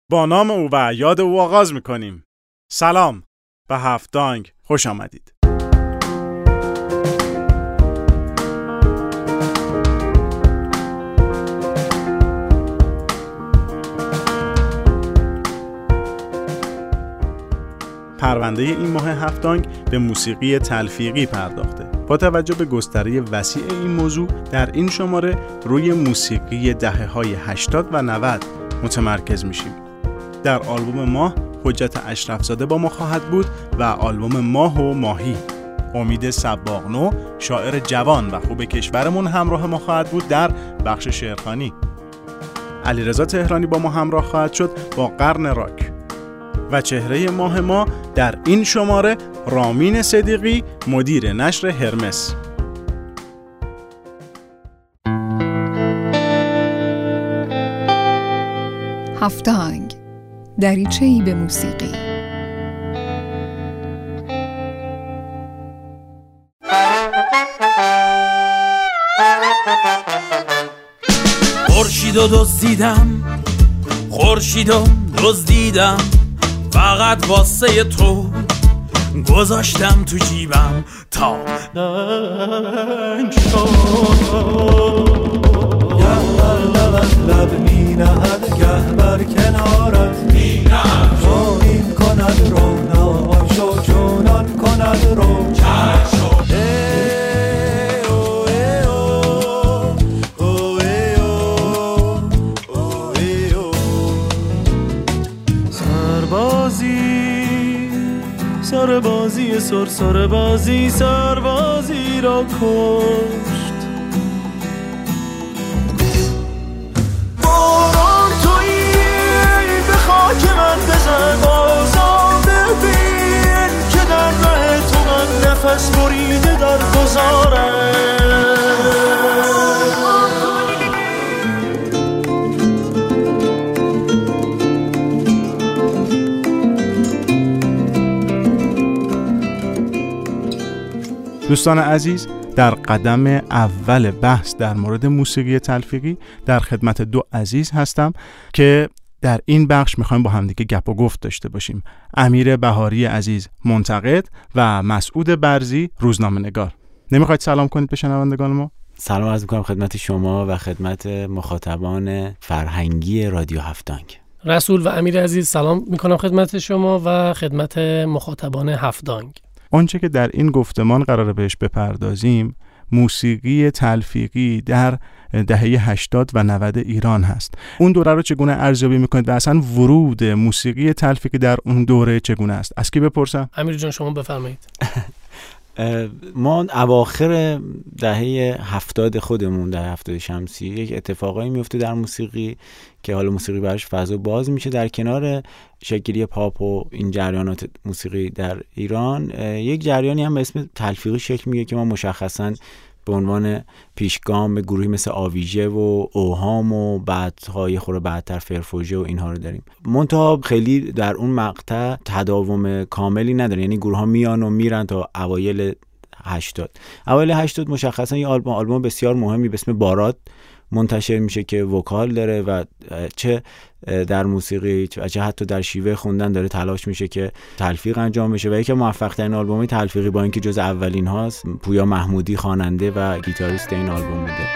با نام او و یاد او آغاز میکنیم. سلام، به هفت‌دانگ خوش آمدید. پرونده این ماه هفت‌دانگ به موسیقی تلفیقی پرداخته. با توجه به گستره وسیع این موضوع در این شماره روی موسیقی دهه‌های 80 و 90 متمرکز میشیم. در آلبوم ماه حجت اشرفزاده با ما خواهد بود و آلبوم ماه و ماهی. امید صباغنو شاعر جوان و خوب کشورمون همراه ما خواهد بود در بخش شعرخوانی. علیرضا تهرانی با ما همراه خواهد شد با قرن راک. و چهره ماه ما در این شماره رامین صدیقی، مدیر نشر هرمس. هفت‌دانگ، دریچه‌ای به موسیقی. خورشیدو دزدیدم فقط واسه تو گذاشتم تو جیبم تا دنگ شد. گه بر لب می نهد گه بر کنارت می نهد چونین کند رو نام شو چونان کند رو چند شد. سربازی سربازی سربازی را کشت. باران تویی به خاک من بزن بازم ببین که در ره تو من نفس بریده در گذارم. دوستان عزیز، در قدم اول بحث در مورد موسیقی تلفیقی در خدمت دو عزیز هستم که در این بخش میخوایم با همدیگه گپ و گفت داشته باشیم. امیر بهاری عزیز، منتقد، و مسعود برزی، روزنامه‌نگار. نمیخواید سلام کنید به شنوندگان ما؟ سلام عرض میکنم خدمت شما و خدمت مخاطبان فرهنگی رادیو هفت‌دانگ. رسول و امیر عزیز سلام میکنم خدمت شما و خدمت مخاطبان هفت‌دانگ. آنچه که در این گفتمان قراره بهش بپردازیم موسیقی تلفیقی در دهه 80 و 90 ایران هست. اون دوره رو چگونه ارزیابی میکنید و اصلا ورود موسیقی تلفیقی در اون دوره چگونه است؟ از کی بپرسم؟ امیر جان شما بفرمایید. ما اواخر دهه 70 خودمون، دهه 70 شمسی، یک اتفاقایی میفته در موسیقی که حالا موسیقی براش فضا باز میشه. در کنار شکلی پاپ و این جریانات موسیقی در ایران یک جریانی هم به اسم تلفیقی شکل میگیره که ما مشخصاً به عنوان پیشگام به گروهی مثل آویژه و اوهام و بعدهای خورده بعدتر فرفوژه و اینها رو داریم. منتها خیلی در اون مقطع تداوم کاملی نداره، یعنی گروه ها میان و میرن تا اوایل 80. اوایل 80 مشخصا یه آلبوم بسیار مهمی به اسم بارات منتشر میشه که وکال داره و چه در موسیقی چه حتی در شیوه خوندن داره تلاش میشه که تلفیق انجام بشه و یکی موفق ترین آلبوم تلفیقی با اینکه جز اولین هاست، پویا محمودی خواننده و گیتاریست این آلبوم بوده.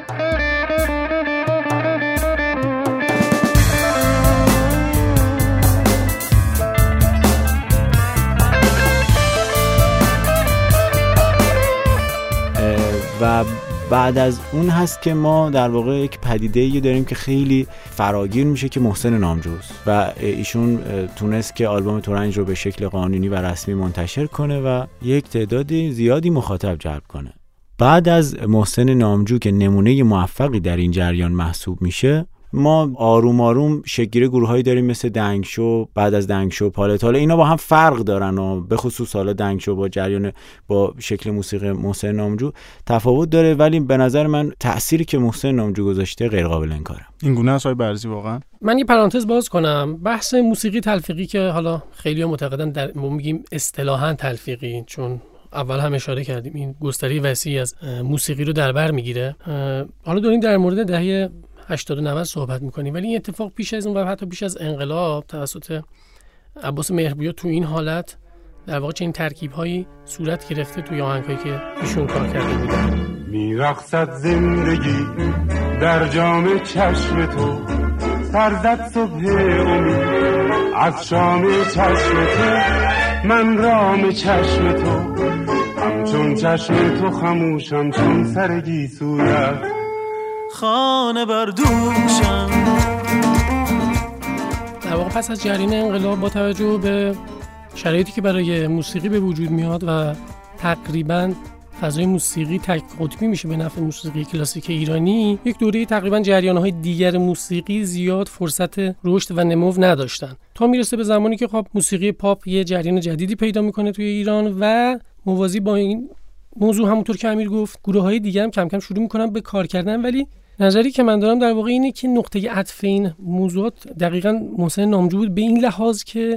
و بعد از اون هست که ما در واقع یک پدیده‌ای داریم که خیلی فراگیر میشه که محسن نامجوست و ایشون تونست که آلبوم ترنج رو به شکل قانونی و رسمی منتشر کنه و یک تعداد زیادی مخاطب جلب کنه. بعد از محسن نامجو که نمونه موفقی در این جریان محسوب میشه، ما آروم آروم شکل گروهایی داریم مثل دنگشو، بعد از دنگشو پالت. حالا اینا با هم فرق دارن و به خصوص حالا دنگشو با جریان با شکل موسیقی محسن نامجو تفاوت داره، ولی به نظر من تأثیری که محسن نامجو گذاشته غیر قابل انکاره. این گونه است برزی واقعا. من یه پرانتز باز کنم، بحث موسیقی تلفیقی که حالا خیلی‌ها معتقدن در میگیم اصطلاحاً تلفیقی، چون اول هم اشاره کردیم این گستره وسیعی از موسیقی رو در بر میگیره. حالا داریم در مورد دهه 80 و 90 صحبت می‌کنیم، ولی این اتفاق پیش از اون و حتی پیش از انقلاب توسط عباس مهربویی تو این حالت در واقع چنین ترکیب‌هایی صورت گرفته توی آهنگایی که ایشون کار کرده بودن. میرقصد زندگی در جام چشم تو، سرزد صبح امید از شام چشم تو، من رام چشم تو، همچون چشم تو خموشم چون سر گیسویت خانه بردوشم. در واقع پس از جریان انقلاب با توجه به شرایطی که برای موسیقی به وجود میاد و تقریباً فضای موسیقی تک قطبی میشه به نفع موسیقی کلاسیک ایرانی، یک دوره تقریباً جریان‌های دیگر موسیقی زیاد فرصت رشد و نمو نداشتن تا میرسه به زمانی که خب موسیقی پاپ یه جریان جدیدی پیدا میکنه توی ایران و موازی با این موضوع همونطور که امیر گفت گروه‌های دیگه هم کم کم شروع میکنن به کار کردن. ولی نظری که من دارم در واقع اینه که نقطه عطف این موضوعات دقیقاً محسن نامجو بود، به این لحاظ که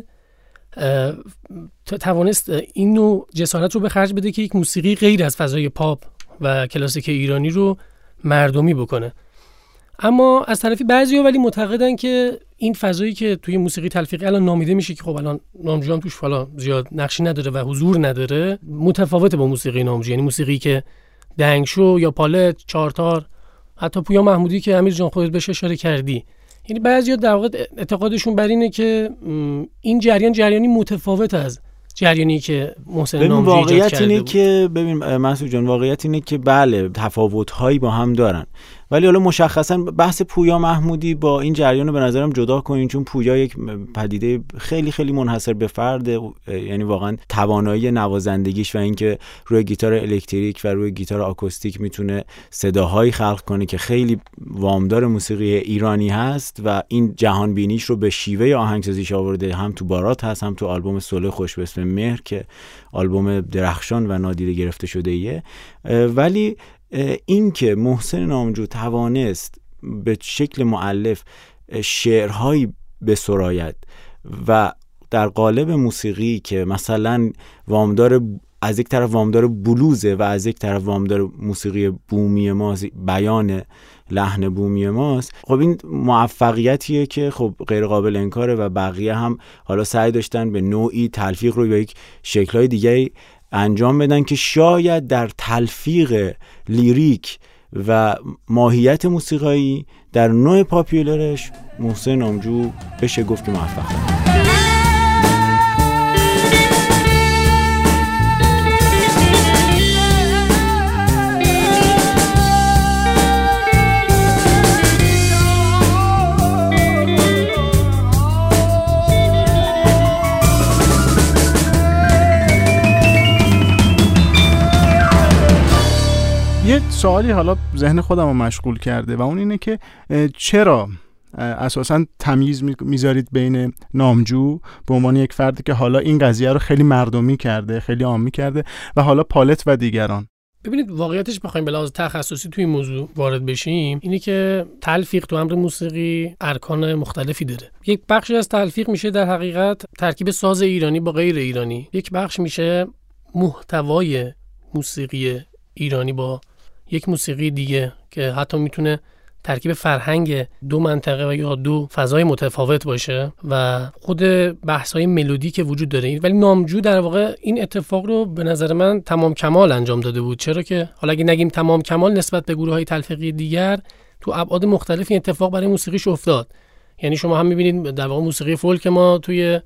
توانست این نوع جسارت رو به خرج بده که یک موسیقی غیر از فضای پاپ و کلاسیک ایرانی رو مردمی بکنه. اما از طرفی بعضیا ولی معتقدن که این فضایی که توی موسیقی تلفیقی الان نامیده میشه که خب الان نامجو هم توش فلا زیاد نقشی نداره و حضور نداره، متفاوته با موسیقی نامجو. یعنی موسیقی که دنگشو یا پالت، چارتار، حتی پویا محمودی که امیر جان خودت بهش اشاره کردی، یعنی بعضیا در واقع اعتقادشون بر اینه که این جریانی متفاوت از جریانی که محسن نامجو ایجاد کرده اینه بود. که ببین مسعود جان، واقعیت اینه که بله تفاوت‌هایی با هم دارن، ولی حالا مشخصا بحث پویا محمودی با این جریان رو به نظرم جدا کنین، چون پویا یک پدیده خیلی خیلی منحصر به فرده، یعنی واقعا توانایی نوازندگیش و اینکه روی گیتار الکتریک و روی گیتار آکوستیک میتونه صداهایی خلق کنه که خیلی وامدار موسیقی ایرانی هست و این جهان بینیش رو به شیوه آهنگسازیش آورده، هم تو بارات هست، هم تو آلبوم صلح خوش به اسم مهر که آلبوم درخشان و نادیده گرفته شده ایه. ولی این که محسن نامجو توانست به شکل مؤلف شعرهایی بسراید و در قالب موسیقی که مثلا وامدار از یک طرف وامدار بلوزه و از یک طرف وامدار موسیقی بومی ماست، بیان لحن بومی ماست، خب این موفقیتیه که خب غیر قابل انکاره و بقیه هم حالا سعی داشتن به نوعی تلفیق رو یا یک شکل‌های دیگه انجام بدن که شاید در تلفیق لیریک و ماهیت موسیقایی در نوع پاپیولرش محسن نامجو بشه گفت که موفق بود. یه سوالی حالا ذهن خودم رو مشغول کرده و اون اینه که چرا اساساً تمیز میذارید بین نامجو به عنوان یک فردی که حالا این قضیه رو خیلی مردمی کرده، خیلی عامی کرده و حالا پالت و دیگران؟ ببینید واقعیتش بخوایم به لحاظ تخصصی توی این موضوع وارد بشیم، اینی که تلفیق تو امر موسیقی ارکان مختلفی داره. یک بخشی از تلفیق میشه در حقیقت ترکیب ساز ایرانی با غیر ایرانی، یک بخش میشه محتوای موسیقی ایرانی با یک موسیقی دیگه که حتی میتونه ترکیب فرهنگ دو منطقه و یا دو فضای متفاوت باشه و خود بحث‌های ملودی که وجود داره. ولی نامجو در واقع این اتفاق رو به نظر من تمام کمال انجام داده بود. چرا که حالا اگه نگیم تمام کمال، نسبت به گروه‌های تلفیقی دیگر تو ابعاد مختلف این اتفاق برای موسیقیش افتاد. یعنی شما هم می‌بینید در واقع موسیقی فولک ما توی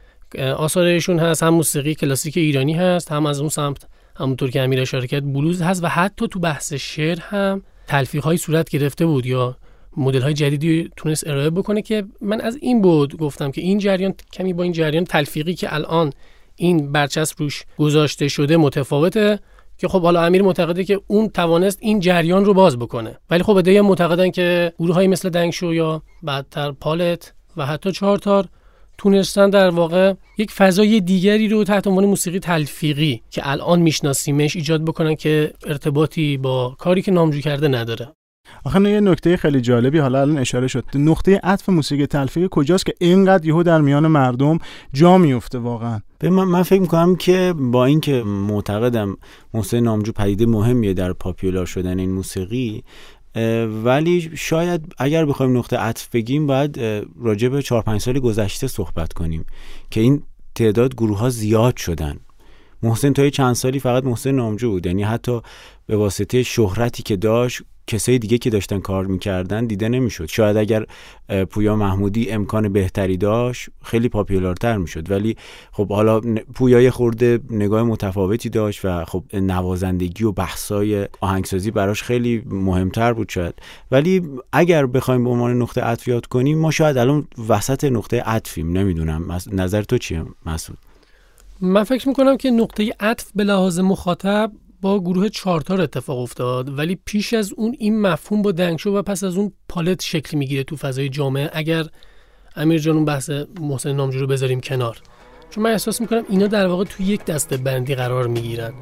آثارشون هست، هم موسیقی کلاسیک ایرانی هست، هم از اون سمت همونطور که امیر اشاره کرد بلوز هست و حتی تو بحث شعر هم تلفیق‌های صورت گرفته بود یا مدل‌های جدیدی تونست ارائه بکنه که من از این بود گفتم که این جریان کمی با این جریان تلفیقی که الان این برچسب روش گذاشته شده متفاوته، که خب حالا امیر معتقده که اون توانست این جریان رو باز بکنه، ولی خب عده‌ای معتقدن که گروه‌های مثل دنگشو یا بعدتر پالت و حتی چارتار تونستن در واقع یک فضای دیگری رو تحت عنوان موسیقی تلفیقی که الان میشناسیمش ایجاد بکنن که ارتباطی با کاری که نامجو کرده نداره. آخه یه نکته خیلی جالبی حالا الان اشاره شد، نقطه عطف موسیقی تلفیقی کجاست که اینقدر یهو در میان مردم جا میفته واقعا؟ من فکر میکنم که با اینکه معتقدم محسن نامجو پدیده مهمیه در پاپیولار شدن این موسیقی، ولی شاید اگر بخوایم نقطه عطف بگیم باید راجع به 4-5 سال گذشته صحبت کنیم که این تعداد گروه ها زیاد شدن. محسن تا چند سالی فقط محسن نامجو بود، یعنی حتی به واسطه شهرتی که داشت کسای دیگه که داشتن کار میکردن دیده نمیشد. شاید اگر پویا محمودی امکان بهتری داشت خیلی پاپولارتر میشد، ولی خب حالا پویا خورده نگاه متفاوتی داشت و خب نوازندگی و بحثای آهنگسازی براش خیلی مهمتر بود شاید. ولی اگر بخوایم به عنوان نقطه عطف یاد کنیم ما شاید الان وسط نقطه عطفیم. نمیدونم نظر تو چیه مسعود؟ من فکر میکنم که نقطه عطف به لحاظ مخاطب با گروه چارتار اتفاق افتاد، ولی پیش از اون این مفهوم با دنگشو و پس از اون پالت شکل میگیره تو فضای جامعه. اگر امیر جان اون بحث محسن نامجو رو بذاریم کنار، چون من احساس میکنم اینا در واقع تو یک دسته بندی قرار میگیرن.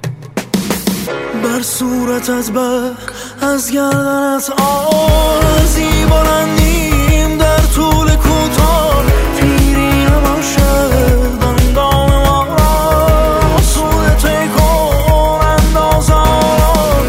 بر صورتت بر از گردنت آرزی بلندیم در طول کوتاه پیری نباشد اندام ما را سودت کن اندازان.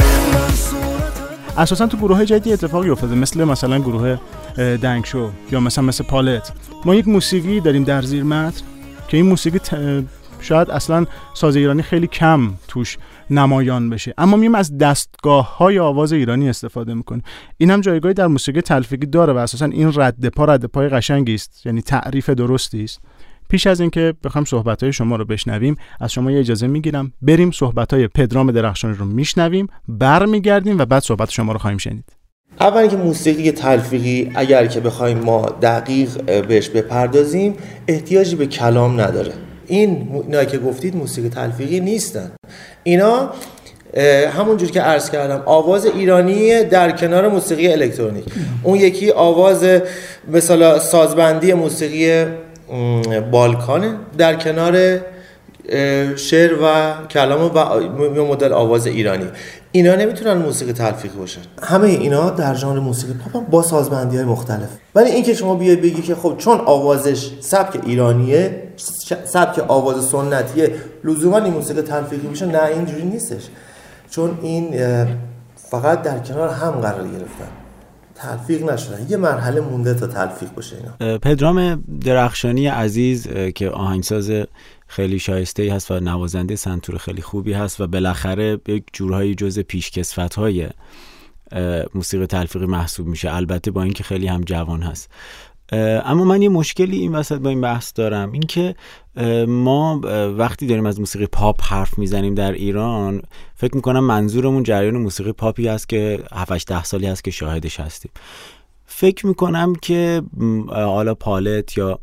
اساسا تو گروه های جدیدی اتفاقی افتاده، مثلا گروه دنگشو یا مثل پالت. ما یک موسیقی داریم در زیر متن که این موسیقی شاید اصلا ساز ایرانی خیلی کم توش نمایان بشه، اما میم از دستگاه‌های آواز ایرانی استفاده میکنیم. این هم جایگاهی در موسیقی تلفیقی داره و اساسا این رد پای قشنگی است، یعنی تعریف درستی است. پیش از اینکه بخوام صحبت‌های شما رو بشنویم، از شما یه اجازه میگیرم بریم صحبت‌های پدرام درخشانی رو میشنویم، برمیگردیم و بعد صحبت شما رو خواهیم شنید. اولا که موسیقی تلفیقی اگر که بخوایم ما دقیق بهش بپردازیم احتیاجی به کلام نداره. اینا که گفتید موسیقی تلفیقی نیستن. اینا همونجور که عرض کردم آواز ایرانی در کنار موسیقی الکترونیک. اون یکی آواز مثلا سازبندی موسیقی بالکانه در کنار شعر و کلام و مدل آواز ایرانی. اینا نمیتونن موسیقی تلفیقی باشن. همه اینا در ژانر موسیقی پاپ با سازبندی‌های مختلف. ولی این که شما بیاید بگی که خب چون آوازش سبک ایرانیه، سبک آواز سنتیه، لزوما این موسیقی تلفیقی میشه، نه اینجوری نیستش. چون این فقط در کنار هم قرار گرفتن، تلفیق نشدن. یه مرحله مونده تا تلفیق باشه اینا. پدرام درخشانی عزیز که آهنگساز خیلی شایسته‌ای هست و نوازنده سنتور خیلی خوبی هست و بالاخره یک جورهایی جزء پیشکسوت‌های موسیقی تلفیقی محسوب میشه، البته با اینکه خیلی هم جوان هست. اما من یه مشکلی این وسط با این بحث دارم، این که ما وقتی داریم از موسیقی پاپ حرف میزنیم در ایران فکر میکنم منظورمون جریان موسیقی پاپی هست که 7-10 سالی هست که شاهدش هستیم. فکر میکنم که حالا پالت یا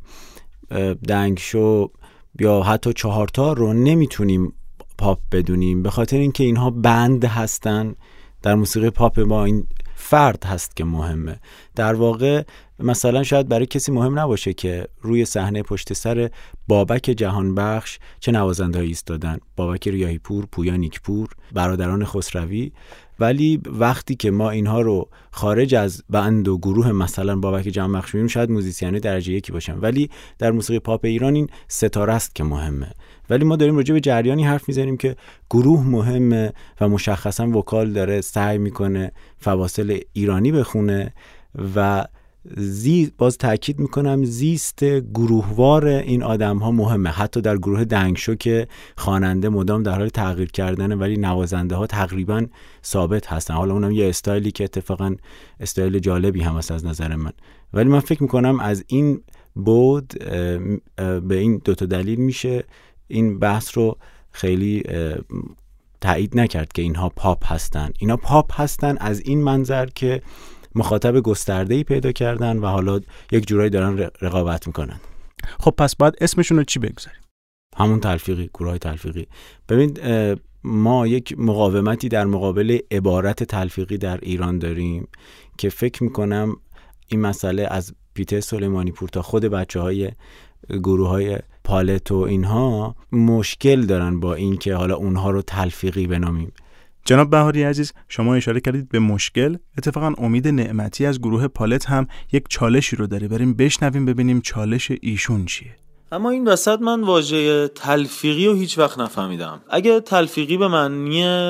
دنگشو یا حتی چهارتا رو نمیتونیم پاپ بدونیم، به خاطر اینکه اینها بند هستن. در موسیقی پاپ ما این فرد هست که مهمه. در واقع مثلا شاید برای کسی مهم نباشه که روی صحنه پشت سر بابک جهانبخش چه نوازنده‌ای ایستادن، بابک ریاحی پور، پویا نیکپور، برادران خسروی، ولی وقتی که ما اینها رو خارج از بند و گروه مثلا بابک جهانبخش می‌بینیم شاید موزیسین درجه یکی باشن، ولی در موسیقی پاپ ایران این ستاره است که مهمه. ولی ما داریم راجع به جریانی حرف میزنیم که گروه مهمه و مشخصا وکال داره سعی میکنه فواصل ایرانی بخونه و باز تاکید میکنم زیست گروهوار این آدم ها مهمه. حتی در گروه دنگشو که خواننده مدام در حال تغییر کردنه ولی نوازنده ها تقریبا ثابت هستن. حالا اونم یه استایلی که اتفاقا استایل جالبی هم هست از نظر من، ولی من فکر میکنم از این بود به این دوتا دلیل میشه این بحث رو خیلی تایید نکرد که اینها پاپ هستن. اینا پاپ هستن از این منظر که مخاطب گسترده‌ای پیدا کردن و حالا یک جورایی دارن رقابت میکنن. خب پس باید اسمشون رو چی بگذاریم؟ همون تلفیقی، گروه‌های تلفیقی. ببین ما یک مقاومتی در مقابل عبارت تلفیقی در ایران داریم که فکر میکنم این مسئله از پیته سلیمانی پور تا خود بچه‌های گروه‌های پالت و اینها مشکل دارن با این که حالا اونها رو تلفیقی بنامیم. جناب بهاری عزیز، شما اشاره کردید به مشکل. اتفاقا امید نعمتی از گروه پالت هم یک چالشی رو داره، بریم بشنویم ببینیم چالش ایشون چیه. اما این وسط من واژه تلفیقی رو هیچ وقت نفهمیدم. اگه تلفیقی به معنی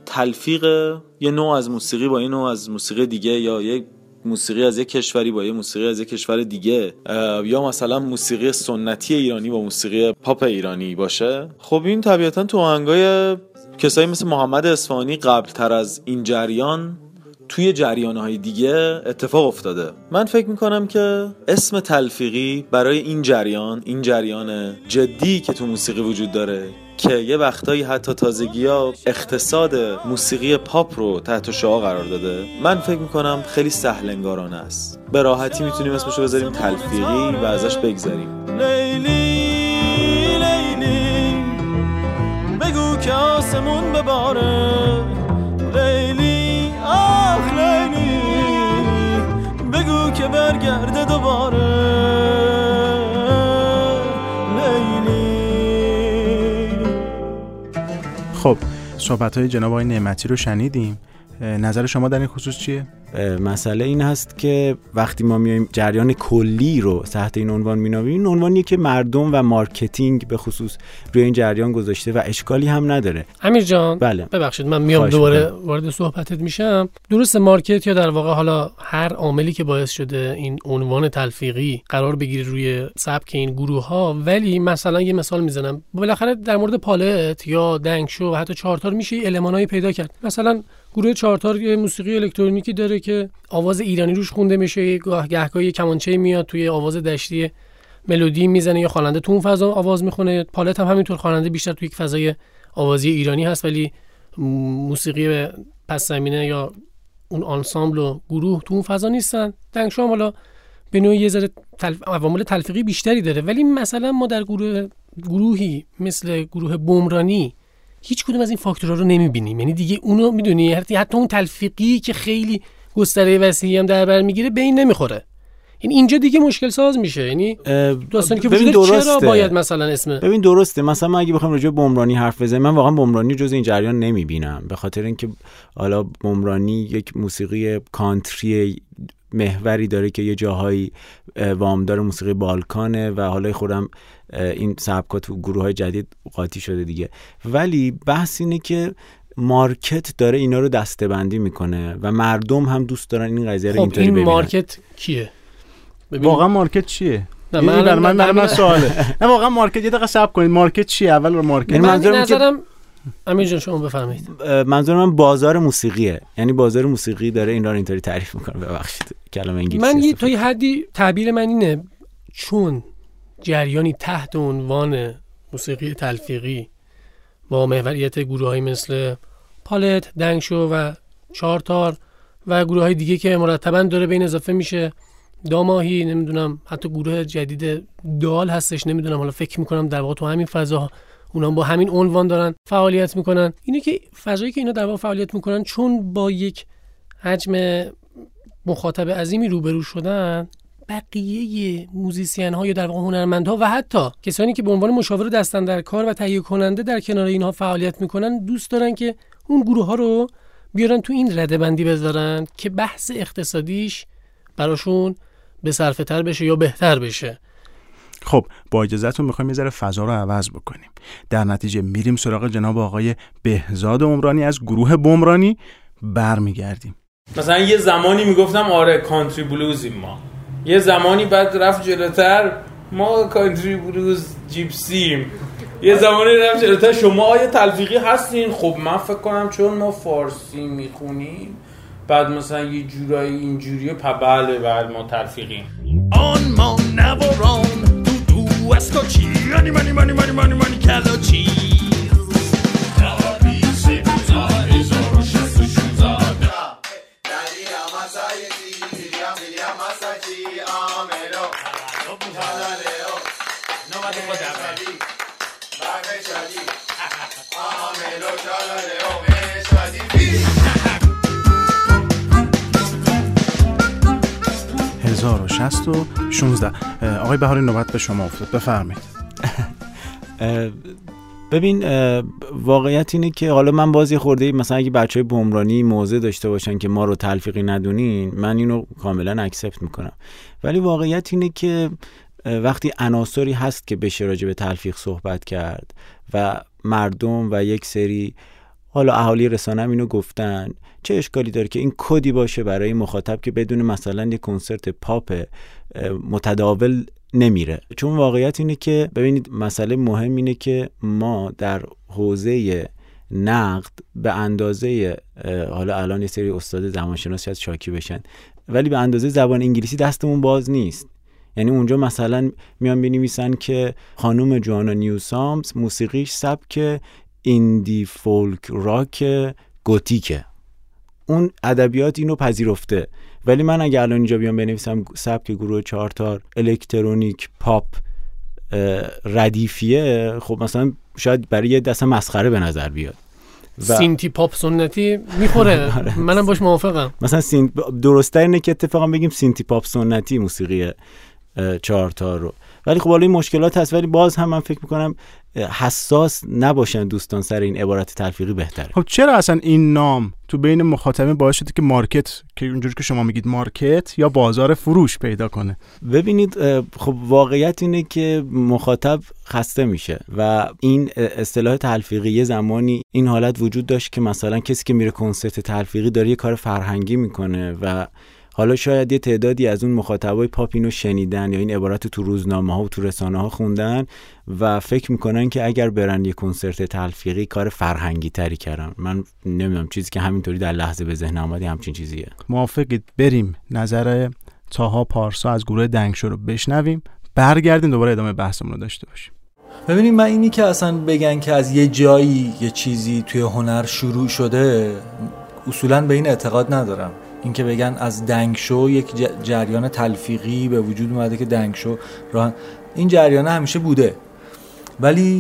تلفیق یه نوع از موسیقی با یه نوع از موسیقی دیگه، یا یک موسیقی از یک کشوری با یه موسیقی از یک کشور دیگه، یا مثلا موسیقی سنتی ایرانی با موسیقی پاپ ایرانی باشه، خب این طبیعتا تو آهنگای کسایی مثل محمد اصفهانی قبل تر از این جریان توی جریان‌های دیگه اتفاق افتاده. من فکر میکنم که اسم تلفیقی برای این جریان جدی که تو موسیقی وجود داره که یه وقتایی حتی تازگی‌ها اقتصاد موسیقی پاپ رو تحت شعاع قرار داده، من فکر میکنم خیلی سهل انگارانه است. به راحتی میتونیم اسمشو بذاریم تلفیقی و ازش بگذریم. لیلی لیلی بگو که آسمون بباره، لیلی آخ لیلی بگو که برگرده دوباره، خب صحبت‌های جناب آقای نعمتی رو شنیدیم. نظر شما در این خصوص چیه؟ مسئله این هست که وقتی ما میایم جریان کلی رو تحت این عنوان مینامیم، این عنوانیه که مردم و مارکتینگ به خصوص روی این جریان گذاشته و اشکالی هم نداره. امیر جان بله. ببخشید من میام دوباره وارد صحبتت میشم. درست مارکت یا در واقع حالا هر عاملی که باعث شده این عنوان تلفیقی قرار بگیره روی سبک این گروه ها، ولی مثلا یه مثال میزنم، بالاخره در مورد پالت یا دنگشو و حتی چارتار میشه المانایی پیدا کرد. مثلا گروه چارتار یه موسیقی الکترونیکی داره که آواز ایرانی روش خونده میشه، گهگاهی کمانچه میاد توی آواز دشتی ملودی میزنه یا خواننده تو اون فضا آواز میخونه. پالت هم همینطور، خواننده بیشتر توی یک فضای آوازی ایرانی هست ولی موسیقی پس زمینه یا اون آنسامبل و گروه تو اون فضا نیستن. دنگشو هم حالا به نوعی یه ذره عوامل تلفیقی بیشتری داره، ولی مثلا ما در گروهی مثل گروه بمرانی هیچ کدوم از این فاکتورها رو نمیبینیم. یعنی دیگه اونو میدونی حتی اون تلفیقی که خیلی گستره وسیعی هم در بر میگیره به این نمیخوره. یعنی اینجا دیگه مشکل ساز میشه. یعنی داستانی که وجود داره چرا باید مثلا اسم ببین درسته. مثلا ما اگه بخوام راجع به بمرانی حرف بزنیم، من واقعا بمرانی جز این جریان نمیبینم، به خاطر اینکه حالا بمرانی یک موسیقی کانتری محوری داره که یه جاهایی وامدار موسیقی بالکانه و حالا خودم این سبکات تو گروه‌های جدید قاطی شده دیگه. ولی بحث اینه که مارکت داره اینا رو دسته‌بندی میکنه و مردم هم دوست دارن این قضیه رو اینطوری ببینن. این مارکت کیه؟ واقعا مارکت چیه؟ نه من سواله. نه واقعا مارکت، یه دقیقه صبر کنید، مارکت چیه؟ اول رو مارکت. منظورم امیر جان شما بفرمایید. منظور من بازار موسیقیه، یعنی بازار موسیقی داره اینا رو اینطوری تعریف میکنه. ببخشید کلمه انگلیسی. من تا یه حدی تعبیر من اینه، چون جریانی تحت عنوان موسیقی تلفیقی با محوریت گروه‌هایی مثل پالت، دنگشو و چارتار و گروه‌های دیگه که مرتباً داره به این اضافه میشه، داماهی، نمیدونم حتی گروه جدید دال هستش، نمیدونم، حالا فکر میکنم در واقع تو همین فضا اونا با همین عنوان دارن فعالیت میکنن. اینه که فضایی که اینا در واقع فعالیت میکنن چون با یک حجم مخاطب عظیمی روبرو شدن، بقیه موزیسین ها یا در واقع هنرمندها و حتی کسانی که به عنوان مشاور دستن در کار و تهیه کننده در کنار اینها فعالیت میکنن دوست دارن که اون گروه ها رو بیارن تو این رده بندی بذارن که بحث اقتصادیش براشون به صرفه تر بشه یا بهتر بشه. خب با اجازهتون میخوایم یه ذره فضا رو عوض بکنیم. در نتیجه میریم سراغ جناب آقای بهزاد عمرانی از گروه بمرانی، برمیگردیم. مثلا یه زمانی میگفتم آره کانتری بلوزیم ما، یه زمانی بعد رفت جلوتر ما کانتری بلوز جیپسیم، یه زمانی رفت جلوتر شما آیا تلفیقی هستین؟ خب من فکر کنم چون ما فارسی میخونیم بعد مثلا یه جورایی اینجوریه بله ما تلفیقیم. آن ما نوران دو اسکاچی مانی کلاچی آقای بهاری نوبت به شما افتاد، بفرمایید. ببین واقعیت اینه که حالا من بازی خورده مثلا اگه بچهای بمرانی موضع داشته باشن که ما رو تلفیقی ندونین، من اینو کاملا اکسپت میکنم، ولی واقعیت اینه که وقتی عناصری هست که بشه راجع به تلفیق صحبت کرد و مردم و یک سری حالا اهالی رسانه هم اینو گفتن، چه اشکالی داره که این کدی باشه برای مخاطب که بدون مثلا یه کنسرت پاپ متداول نمیره؟ چون واقعیت اینه که ببینید مسئله مهم اینه که ما در حوزه نقد به اندازه حالا الان یه سری استاد زبانشناسی از شاکی بشن، ولی به اندازه زبان انگلیسی دستمون باز نیست. یعنی اونجا مثلا میان بنویسن که خانم جوانا نیوسامز موسیقیش سبک ایندی فولک راک گوتیکه، اون ادبیات اینو پذیرفته. ولی من اگه الان اینجا بیام بنویسم سبک گروه چهارتار الکترونیک پاپ ردیفیه، خب مثلا شاید برای یه دست مسخره به نظر بیاد. سینتی پاپ سنتی میخوره. منم باش موافقم. مثلا درسته اینه که اتفاقا بگیم سینتی پاپ سنتی موسیقی چهارتار رو. ولی خب حالا این مشکلات هست، ولی باز هم من فکر میکنم حساس نباشن دوستان سر این عبارت تلفیقی بهتره. خب چرا اصلا این نام تو بین مخاطبین باعث شده که مارکت، که اونجوری که شما میگید مارکت یا بازار فروش پیدا کنه؟ ببینید خب واقعیت اینه که مخاطب خسته میشه و این اصطلاح تلفیقی یه زمانی این حالت وجود داشت که مثلا کسی که میره کنسرت تلفیقی داره یه کار فرهنگی میکنه و حالا شاید یه تعدادی از اون مخاطبای پاپ اینو شنیدن یا این عبارت تو روزنامه‌ها و تو رسانه‌ها خوندن و فکر میکنن که اگر برن یه کنسرت تلفیقی کار فرهنگی تری کردن. من نمیدونم، چیزی که همینطوری در لحظه به ذهن اومده همچین چیزیه. موافقید بریم نظر طاها پارسا از گروه دنگشو رو بشنویم، برگردیم دوباره ادامه بحثمون رو داشته باشیم. ببینید من اینی که اصلا بگن که از یه جایی یه چیزی توی هنر شروع شده، اصولاً به این اعتقاد ندارم. این که بگن از دنگشو یک جریان تلفیقی به وجود اومده که دنگشو راه، این جریان همیشه بوده، ولی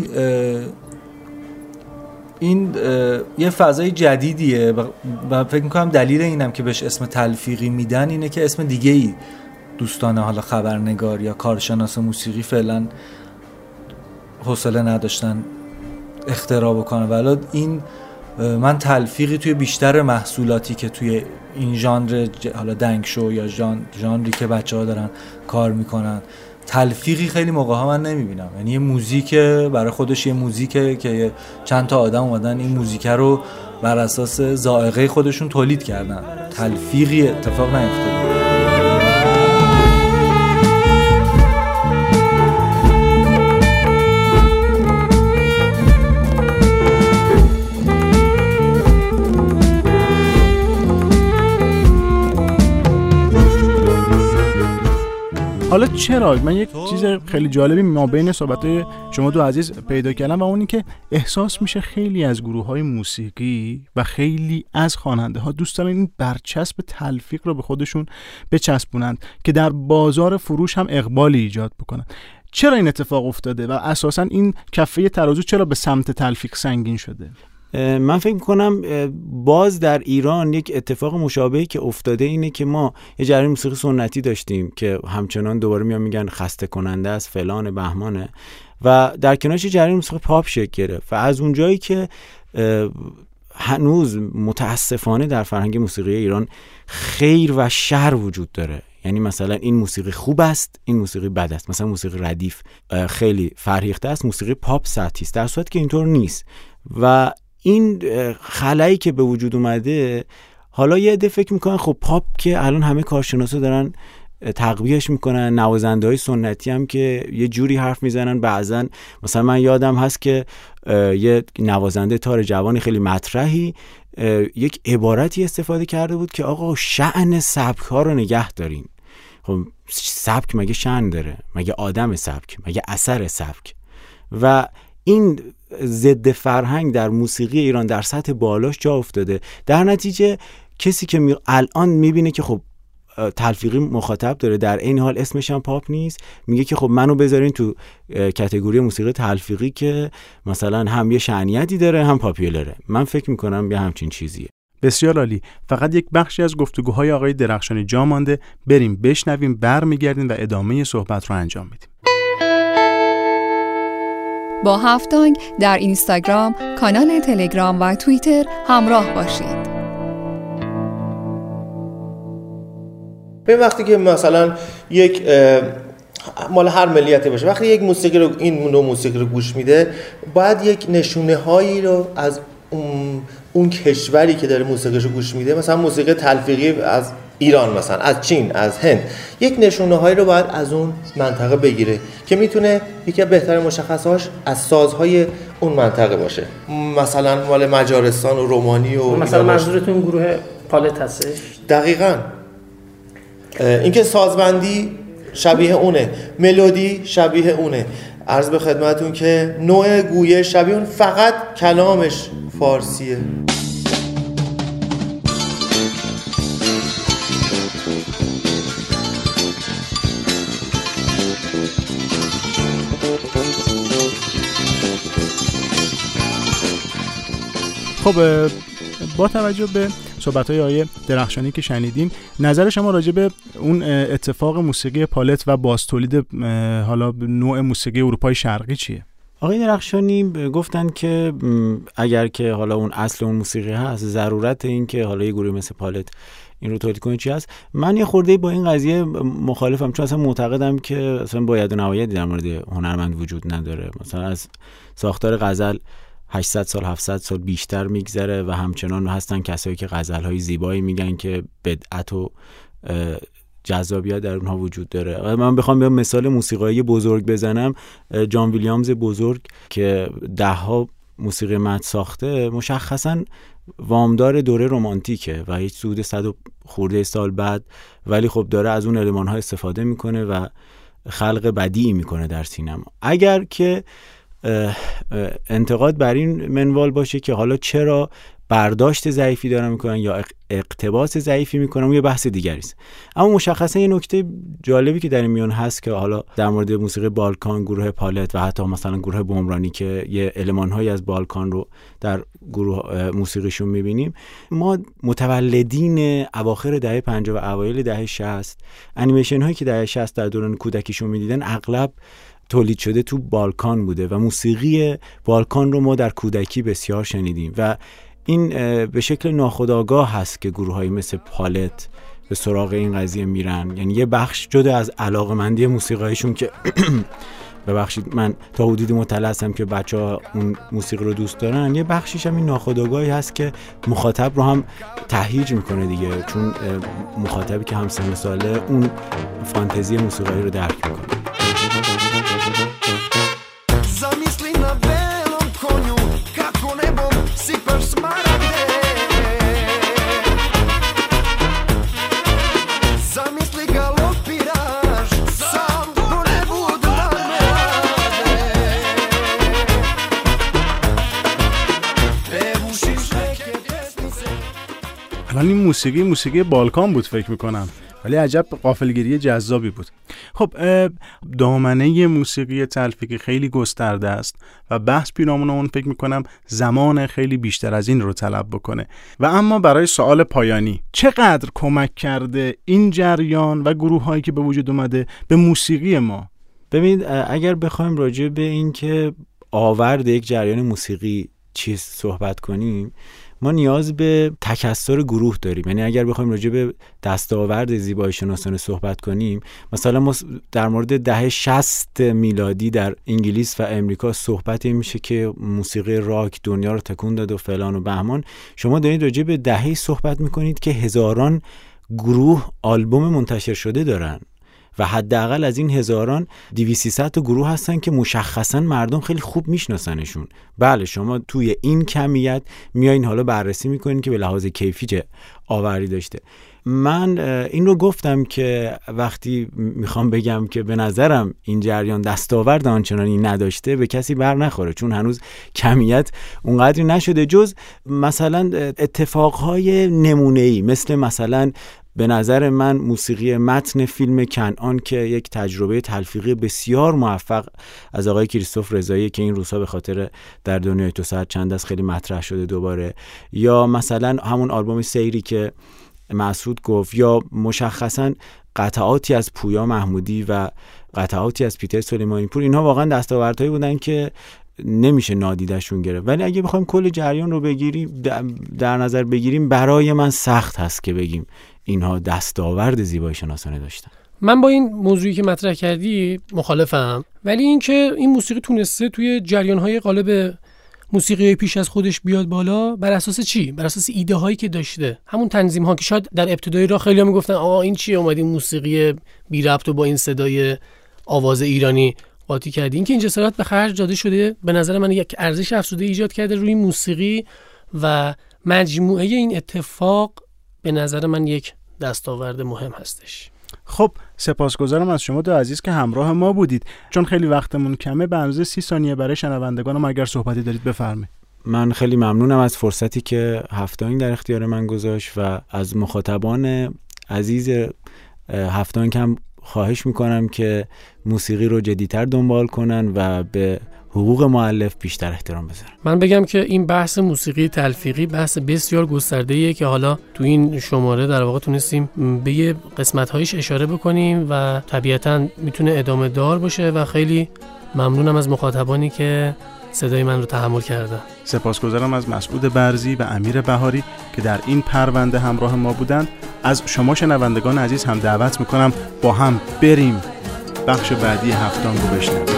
این یه فضای جدیدیه و فکر میکنم دلیل اینم که بهش اسم تلفیقی میدن اینه که اسم دیگه ای دوستان حالا خبرنگار یا کارشناس موسیقی فعلا حوصله نداشتن اختراع بکنن. ولی این من تلفیقی توی بیشتر محصولاتی که توی این ژانر حالا دنگشو یا ژانری که بچه‌ها دارن کار میکنن، تلفیقی خیلی موقع‌ها من نمیبینم. یعنی یه موزیک برای خودش، یه موزیکه که چند تا آدم اومدن این موزیک رو بر اساس ذائقه خودشون تولید کردن، تلفیقی اتفاق نیفتاده. حالا چرا؟ من یک چیز خیلی جالبی ما بین صحبت‌های شما دو عزیز پیدا کردم و اون این که احساس میشه خیلی از گروه‌های موسیقی و خیلی از خواننده‌ها دوست دارن این برچسب تلفیق رو به خودشون بچسبونند که در بازار فروش هم اقبالی ایجاد بکنن. چرا این اتفاق افتاده و اساساً این کفه ترازو چرا به سمت تلفیق سنگین شده؟ من فکر میکنم باز در ایران یک اتفاق مشابهی که افتاده اینه که ما یه جریان موسیقی سنتی داشتیم که همچنان دوباره میگن خسته کننده است، فلان بهمانه، و در کنارش یه جریان موسیقی پاپ شکل گرفت و از اونجایی که هنوز متاسفانه در فرهنگ موسیقی ایران خیر و شر وجود داره. یعنی مثلا این موسیقی خوب است، این موسیقی بد است. مثلا موسیقی ردیف خیلی فرهیخته است، موسیقی پاپ سطحی است، در صورتی که اینطور نیست. و این خلایی که به وجود اومده، حالا یه عده فکر میکنن خب پاپ که الان همه کارشناسا دارن تقویهش میکنن، نوازنده‌های سنتی هم که یه جوری حرف میزنن بعضن. مثلا من یادم هست که یه نوازنده تار جوانی خیلی مطرحی یک عبارتی استفاده کرده بود که آقا شأن سبک‌ها رو نگه دارین. خب سبک مگه شأن داره؟ مگه آدم سبک؟ مگه اثر سبک؟ و این ضد فرهنگ در موسیقی ایران در سطح بالاش جا افتاده. در نتیجه کسی که الان میبینه که خب تلفیقی مخاطب داره، در این حال اسمش هم پاپ نیست، میگه که خب منو بذارین تو کاتگوری موسیقی تلفیقی که مثلا هم یه شأنیتی داره هم پاپیولره. من فکر میکنم یه همچین چیزیه. بسیار عالی. فقط یک بخشی از گفتگوهای آقای درخشانی جا مانده، بریم بشنویم، برمیگردیم و ادامه صحبت رو انجام میدیم. با هفت‌تانگ در اینستاگرام، کانال تلگرام و توییتر همراه باشید. به وقتی که مثلا یک مال هر ملیتی باشه، وقتی یک موسیقی رو، این نوع موسیقی رو گوش میده، باید یک نشونه هایی رو از اون کشوری که داره موسیقیشو گوش میده، مثلا موسیقی تلفیقی از ایران، مثلا از چین، از هند، یک نشونه‌هایی رو باید از اون منطقه بگیره که میتونه یکی از بهترین مشخصه‌هاش از سازهای اون منطقه باشه. مثلا مال مجارستان و رومانی و مثلا منظورتون گروه پالت هستش؟ دقیقاً. اینکه سازبندی شبیه اونه، ملودی شبیه اونه، عرض به خدمتون که نوع گویش شبیه اون، فقط کلامش فارسیه. خب با توجه به صحبت‌های آقای درخشانی که شنیدیم، نظر شما راجع به اون اتفاق موسیقی پالت و بازتولید حالا نوع موسیقی اروپای شرقی چیه؟ آقای درخشانی گفتن که اگر که حالا اون اصل اون موسیقی هست، ضرورت این که حالا یه گروه مثل پالت این رو تولید کنه چی هست. من یه خورده با این قضیه مخالفم، چون اصلا معتقدم که اصلا باید و نبایدی در مورد هنرمند وجود نداره. مثلا از ساختار غزل 800 سال 700 سال بیشتر میگذره و همچنان هستن کسایی که غزل‌های زیبایی میگن که بدعت و جذابیت در اونها وجود داره. من بخوام یه مثال موسیقایی بزرگ بزنم، جان ویلیامز بزرگ که ده‌ها موسیقی متن ساخته، مشخصاً وامدار دوره رمانتیکه و هیچ سود 100 خورده سال بعد، ولی خب داره از اون المان‌ها استفاده میکنه و خلق بدیعی میکنه در سینما. اگر که انتقاد بر این منوال باشه که حالا چرا برداشت ضعیفی دارن میکنن یا اقتباس ضعیفی میکنن، اون یه بحث دیگری است. اما مشخصا یه نکته جالبی که در این میون هست که حالا در مورد موسیقی بالکان، گروه پالت و حتی مثلا گروه بومرانی که یه المان‌هایی از بالکان رو در گروه موسیقیشون میبینیم، ما متولدین اواخر دهه 50 و اوایل دهه 60 انیمیشن هایی که دهه 60 در دوران کودکیشون میدیدن اغلب تولید شده تو بالکان بوده و موسیقی بالکان رو ما در کودکی بسیار شنیدیم و این به شکل ناخودآگاه هست که گروه‌هایی مثل پالت به سراغ این قضیه میرن. یعنی یه بخش جدا از علاقه‌مندی موسیقیشون که ببخشید من تا حدودی مطلع هستم که بچه‌ها اون موسیقی رو دوست دارن، یه بخشیش هم این ناخودآگاهی هست که مخاطب رو هم تهییج میکنه دیگه، چون مخاطبی که هم سن ساله اون فانتزی موسیقی رو درک میکنه. Zamisli na belom konju kako nebom sipaš smaragde. Zamisli galopiraš sam po nebu marmelade. Pevušiš neke pesmice. الان این موسیقی بالکان بود فکر میکنم، ولی عجب غافلگیری جذابی بود. خب دامنه موسیقی تلفیقی خیلی گسترده است و بحث پیرامون اون فکر میکنم زمان خیلی بیشتر از این رو طلب بکنه. و اما برای سوال پایانی، چقدر کمک کرده این جریان و گروه هایی که به وجود اومده به موسیقی ما؟ ببینید اگر بخوایم راجع به این که آورد یک جریان موسیقی چیز صحبت کنیم، ما نیاز به تکثر گروه داریم. یعنی اگر بخوایم راجع به دستاورد زیبایی شناسانه صحبت کنیم، مثلا ما در مورد دهه 60 میلادی در انگلیس و امریکا صحبت میشه که موسیقی راک دنیا رو تکون داد و فلان و بهمان. شما دارید راجع به دهه صحبت میکنید که هزاران گروه آلبوم منتشر شده دارن و حداقل از این هزاران 200-300 تا گروه هستن که مشخصا مردم خیلی خوب میشناسنشون. بله شما توی این کمیت میایین حالا بررسی میکنین که به لحاظ کیفی چه آوری داشته. من این رو گفتم که وقتی میخوام بگم که به نظرم این جریان دستاورد آنچنانی نداشته، به کسی بر نخوره، چون هنوز کمیت اونقدری نشده، جز مثلا اتفاقهای نمونه‌ای مثلا به نظر من موسیقی متن فیلم کنعان که یک تجربه تلفیقی بسیار موفق از آقای کریستوف رضایی که این روزها به خاطر در دنیای تو ساعت چند است خیلی مطرح شده دوباره، یا مثلا همون آلبوم سیری که مسعود گفت، یا مشخصا قطعاتی از پویا محمودی و قطعاتی از پیتر سلیمانی پور، اینها واقعا دستاوردهایی بودن که نمیشه نادیدشون گرفت. ولی اگه بخوایم کل جریان رو بگیریم در نظر بگیریم، برای من سخت هست که بگیم اینها دستاورد زیبایی شناسانه داشتن. من با این موضوعی که مطرح کردی مخالفم، ولی این که این موسیقی تونسته توی جریان‌های قالب موسیقی پیش از خودش بیاد بالا بر اساس چی؟ بر اساس ایده هایی که داشته، همون تنظیم ها که شاید در ابتدای راه خیلی‌ها میگفتن آقا این چیه، اومدیم موسیقی بی ربط و با این صدای آواز ایرانی قاطی کردی. این که این جسارت به خرج داده شده به نظر من یک ارزش افزوده ایجاد کرده روی موسیقی و مجموعه این اتفاق به نظر من یک دستاورد مهم هستش. خب سپاسگزارم از شما دو عزیز که همراه ما بودید. چون خیلی وقتمون کمه به اندازه 30 ثانیه برای شنوندگانم اگر صحبتی دارید بفرمایید. من خیلی ممنونم از فرصتی که هفتانگ در اختیار من گذاشت و از مخاطبان عزیز هفتانگ هم خواهش میکنم که موسیقی رو جدی‌تر دنبال کنن و به حقوق مؤلف بیشتر احترام بذارن. من بگم که این بحث موسیقی تلفیقی بحث بسیار گسترده‌ایه که حالا تو این شماره در واقع تونستیم به یه قسمت‌هایش اشاره بکنیم و طبیعتاً میتونه ادامه دار باشه و خیلی ممنونم از مخاطبانی که صدای من رو تحمل کردن. سپاسگزارم از مسعود برزی و امیر بهاری که در این پرونده همراه ما بودند. از شما شنوندگان عزیز هم دعوت میکنم با هم بریم بخش بعدی هفتانگ رو بشنویم.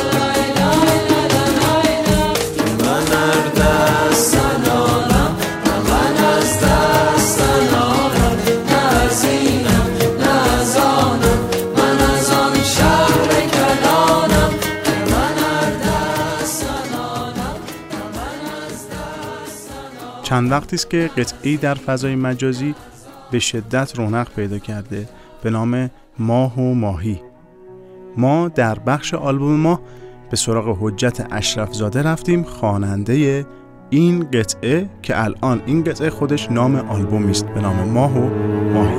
چند وقتی است که قطعه‌ای در فضای مجازی به شدت رونق پیدا کرده به نام ماه و ماهی. ما در بخش آلبوم ما به سراغ حجت اشرف زاده رفتیم، خواننده این قطعه که الان این قطعه خودش نام آلبومی است به نام ماه و ماهی.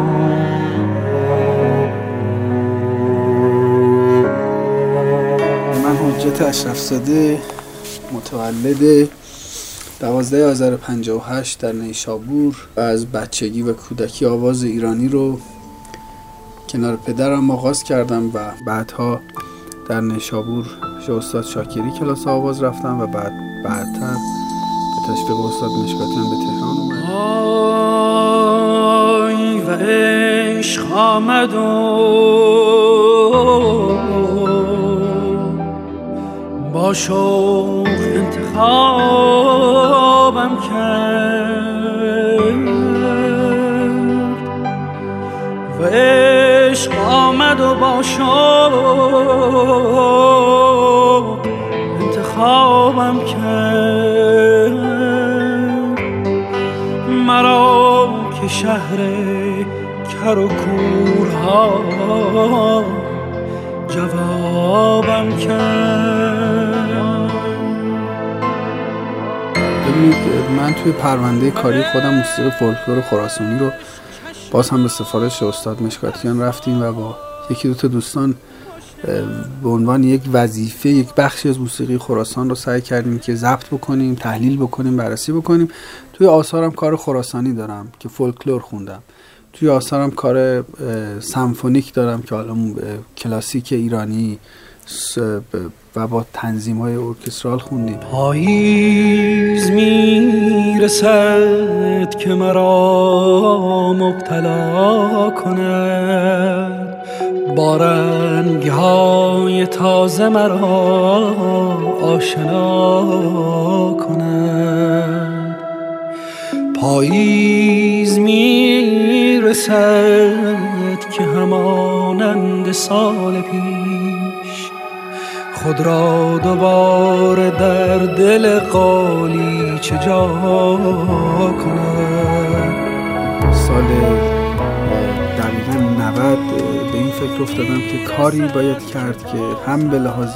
من حجت اشرف زاده متولد 12 آذر 58 در نیشابور و از بچگی و کودکی آواز ایرانی رو کنار پدرم آغاز کردم و بعدها در نیشابور پیش استاد شاکری کلاس آواز رفتم و بعدتر به تشویق استاد مشکاتیان به تهران اومدم. آی و عشق آمد و با شوق انتخابم کرد و عشق آمد و با شوق انتخابم کرد مرا که شهر کر و کورها جوابم کرد. ببینید من توی پرونده کاری خودم موسیقی فولکلور خراسانی رو باز هم به سفارش استاد مشکاتیان رفتیم و با یکی دو تا دوستان به عنوان یک وظیفه یک بخشی از موسیقی خراسان رو سعی کردیم که ضبط بکنیم، تحلیل بکنیم، بررسی بکنیم. توی آثارم کار خراسانی دارم که فولکلور خوندم، توی آثارم کار سمفونیک دارم که حالا کلاسیک ایرانی و با تنظیم‌های ارکسترال خوندیم. پاییز میرسد که مرا مبتلا کند، با رنگ‌های تازه مرا آشنا کند. پاییز میرسد که همانند سال پیش خود را دوباره در دل قالیچه جا کند. سال دقیقاً 90 به این فکر افتادم که کاری باید کرد که هم به لحاظ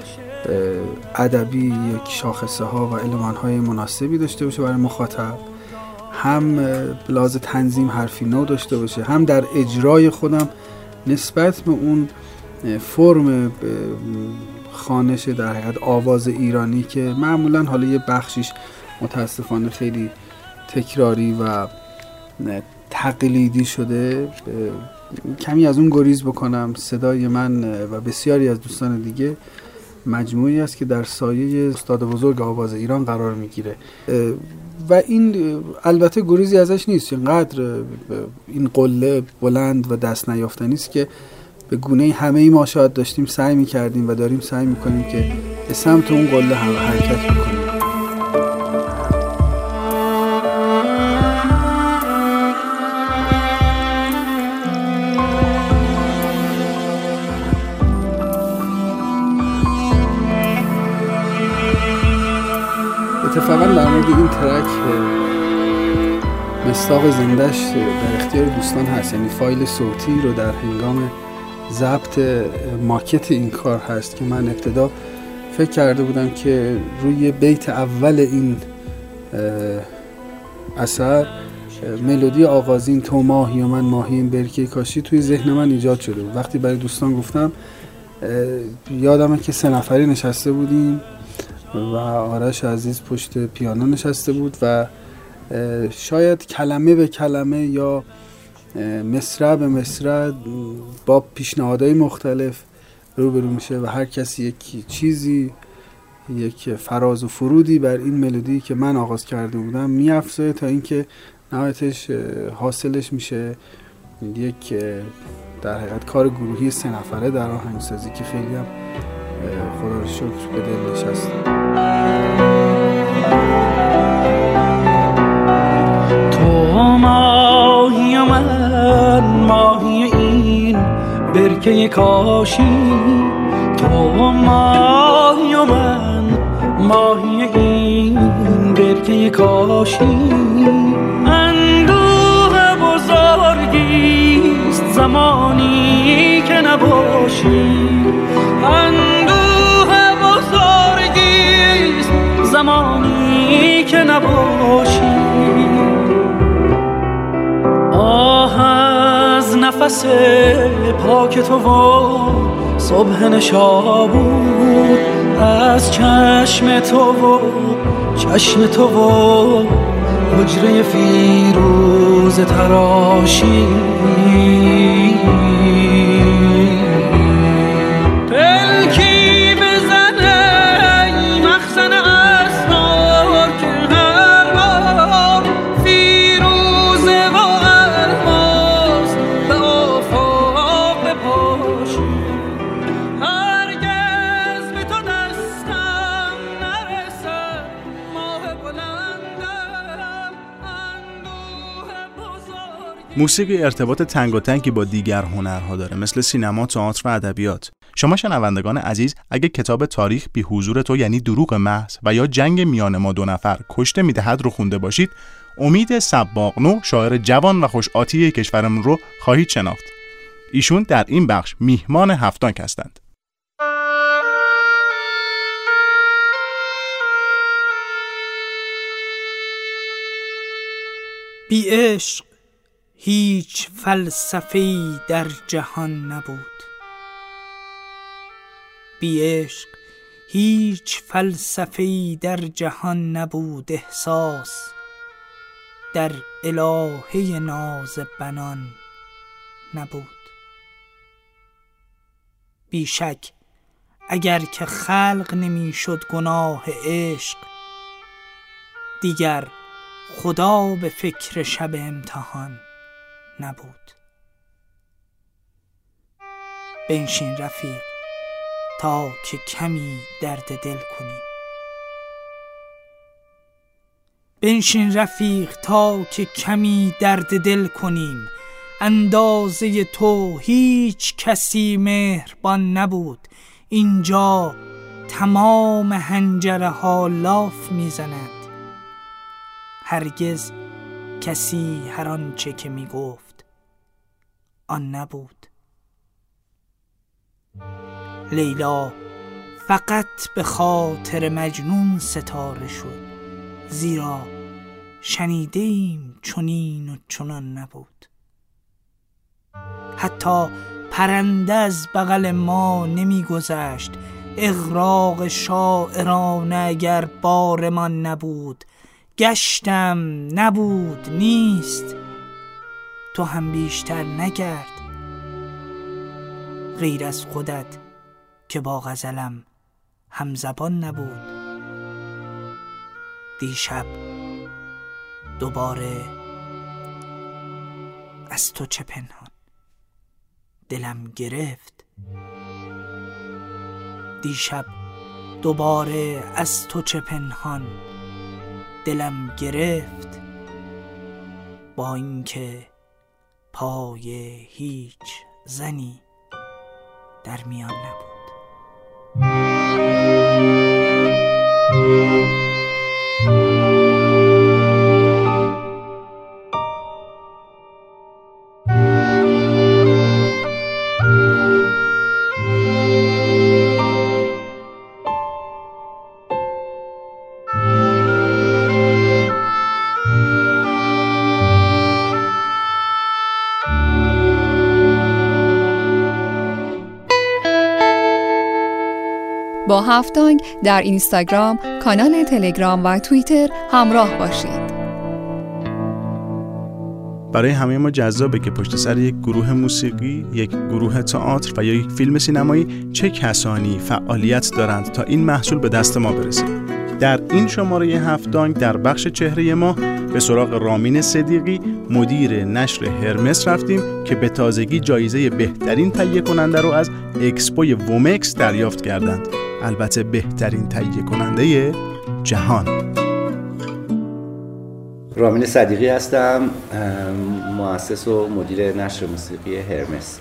ادبی یک شاخصه ها و المان های مناسبی داشته باشه برای مخاطب، هم به لحاظ تنظیم حرفی نو داشته باشه، هم در اجرای خودم نسبت به اون فرم خوانش در حقیقت آواز ایرانی که معمولا حالا یه بخشیش متاسفانه خیلی تکراری و تقلیدی شده، کمی از اون گریز بکنم. صدای من و بسیاری از دوستان دیگه مجموعی است که در سایه استاد بزرگ آواز ایران قرار میگیره و این البته گریزی ازش نیست، اینقدر این قله بلند و دست نیافتنی است که به گونه همه ای ما شاید داشتیم سعی میکردیم و داریم سعی میکنیم که به سمت اون قله حرکت میکنیم. اتفاقا در مورد این ترک مصداق زنده‌اش در اختیار دوستان هست، یعنی فایل صوتی رو در هنگام ضبط ماکت این کار هست که من ابتدا فکر کرده بودم که روی بیت اول این اثر ملودی آغازین تو ماهی و من ماهی این برکه کاشی توی ذهن من ایجاد شده بود. وقتی برای دوستان گفتم یادمه که 3 نفری نشسته بودیم و آرش عزیز پشت پیانو نشسته بود و شاید کلمه به کلمه یا مصرع به مصرع با پیشنهادهای مختلف روبرو میشه و هر کسی یک چیزی، یک فراز و فرودی بر این ملودی که من آغاز کرده بودم میافزایه تا اینکه نهایتش حاصلش میشه یک در حقیقت کار گروهی 3 نفره در آهنگسازی که خیلی هم خدا رو شکر به دل نشسته. تو ماهی و من ماهی این برکه کاشی، تو ماهی و من ماهی این برکه کاشی، اندوه بزرگیست زمانی که نباشی، اندوه بزرگیست زمانی که نباشی. آه از نفس پاک تو و صبح نشابور، از چشم تو و چشم تو و حجره فیروز تراشی، پلکی بزنه مخزن اسرار که هر بار فیروزه و الماس به آفاق بپاشی، هرگز به تو دستم نرسد ماه بلندم اندوه بزرگ. موسیقی ارتباط تنگاتنگی با دیگر هنرها داره، مثل سینما، تئاتر و ادبیات. شما شنوندگان عزیز، اگه کتاب تاریخ بی حضور تو یعنی دروغ محض و یا جنگ میان ما 2 نفر کشته میدهد رو خونده باشید، امید صباغنو شاعر جوان و خوش آتیه کشورمون رو خواهید شناخت. ایشون در این بخش میهمان هفتانگ هستند. بی عشق هیچ فلسفه‌ای در جهان نبود، بی عشق هیچ فلسفه‌ای در جهان نبود، احساس در الهه ناز بنان نبود. بی شک اگر که خلق نمی شد گناه عشق، دیگر خدا به فکر شب امتحان نبود. بنشین رفیق تا که کمی درد دل کنیم، بنشین رفیق تا که کمی درد دل کنیم، اندازه تو هیچ کسی مهربان نبود، اینجا تمام حنجره ها لاف میزند، هرگز کسی هر آنچه که می گفت آن نبود. لیلا فقط به خاطر مجنون ستاره شد، زیرا شنیده ایم چنین و چنان نبود. حتی پرنده از بغل ما نمی گذشت، اغراق شاعرانه اگر بارمان نبود. گشتم نبود نیست، تو هم بیشتر نگرد، غیر از خودت که با غزلم همزبان نبود. دیشب دوباره از تو چه پنهان دلم گرفت، دیشب دوباره از تو چه پنهان دلم گرفت، با اینکه پای هیچ زنی در میان نبود. با هفت‌تانگ در اینستاگرام، کانال تلگرام و توییتر همراه باشید. برای همه ما جذابه که پشت سر یک گروه موسیقی، یک گروه تئاتر و یا یک فیلم سینمایی چه کسانی فعالیت دارند تا این محصول به دست ما برسه. در این شماره هفت‌تانگ در بخش چهره ما به سراغ رامین صدیقی، مدیر نشر هرمس رفتیم که به تازگی جایزه بهترین تهیه کننده رو از اکسپوی وومکس دریافت کردند. البته بهترین تهیه کننده جهان. رامین صدیقی هستم، مؤسس و مدیر نشر موسیقی هرمس.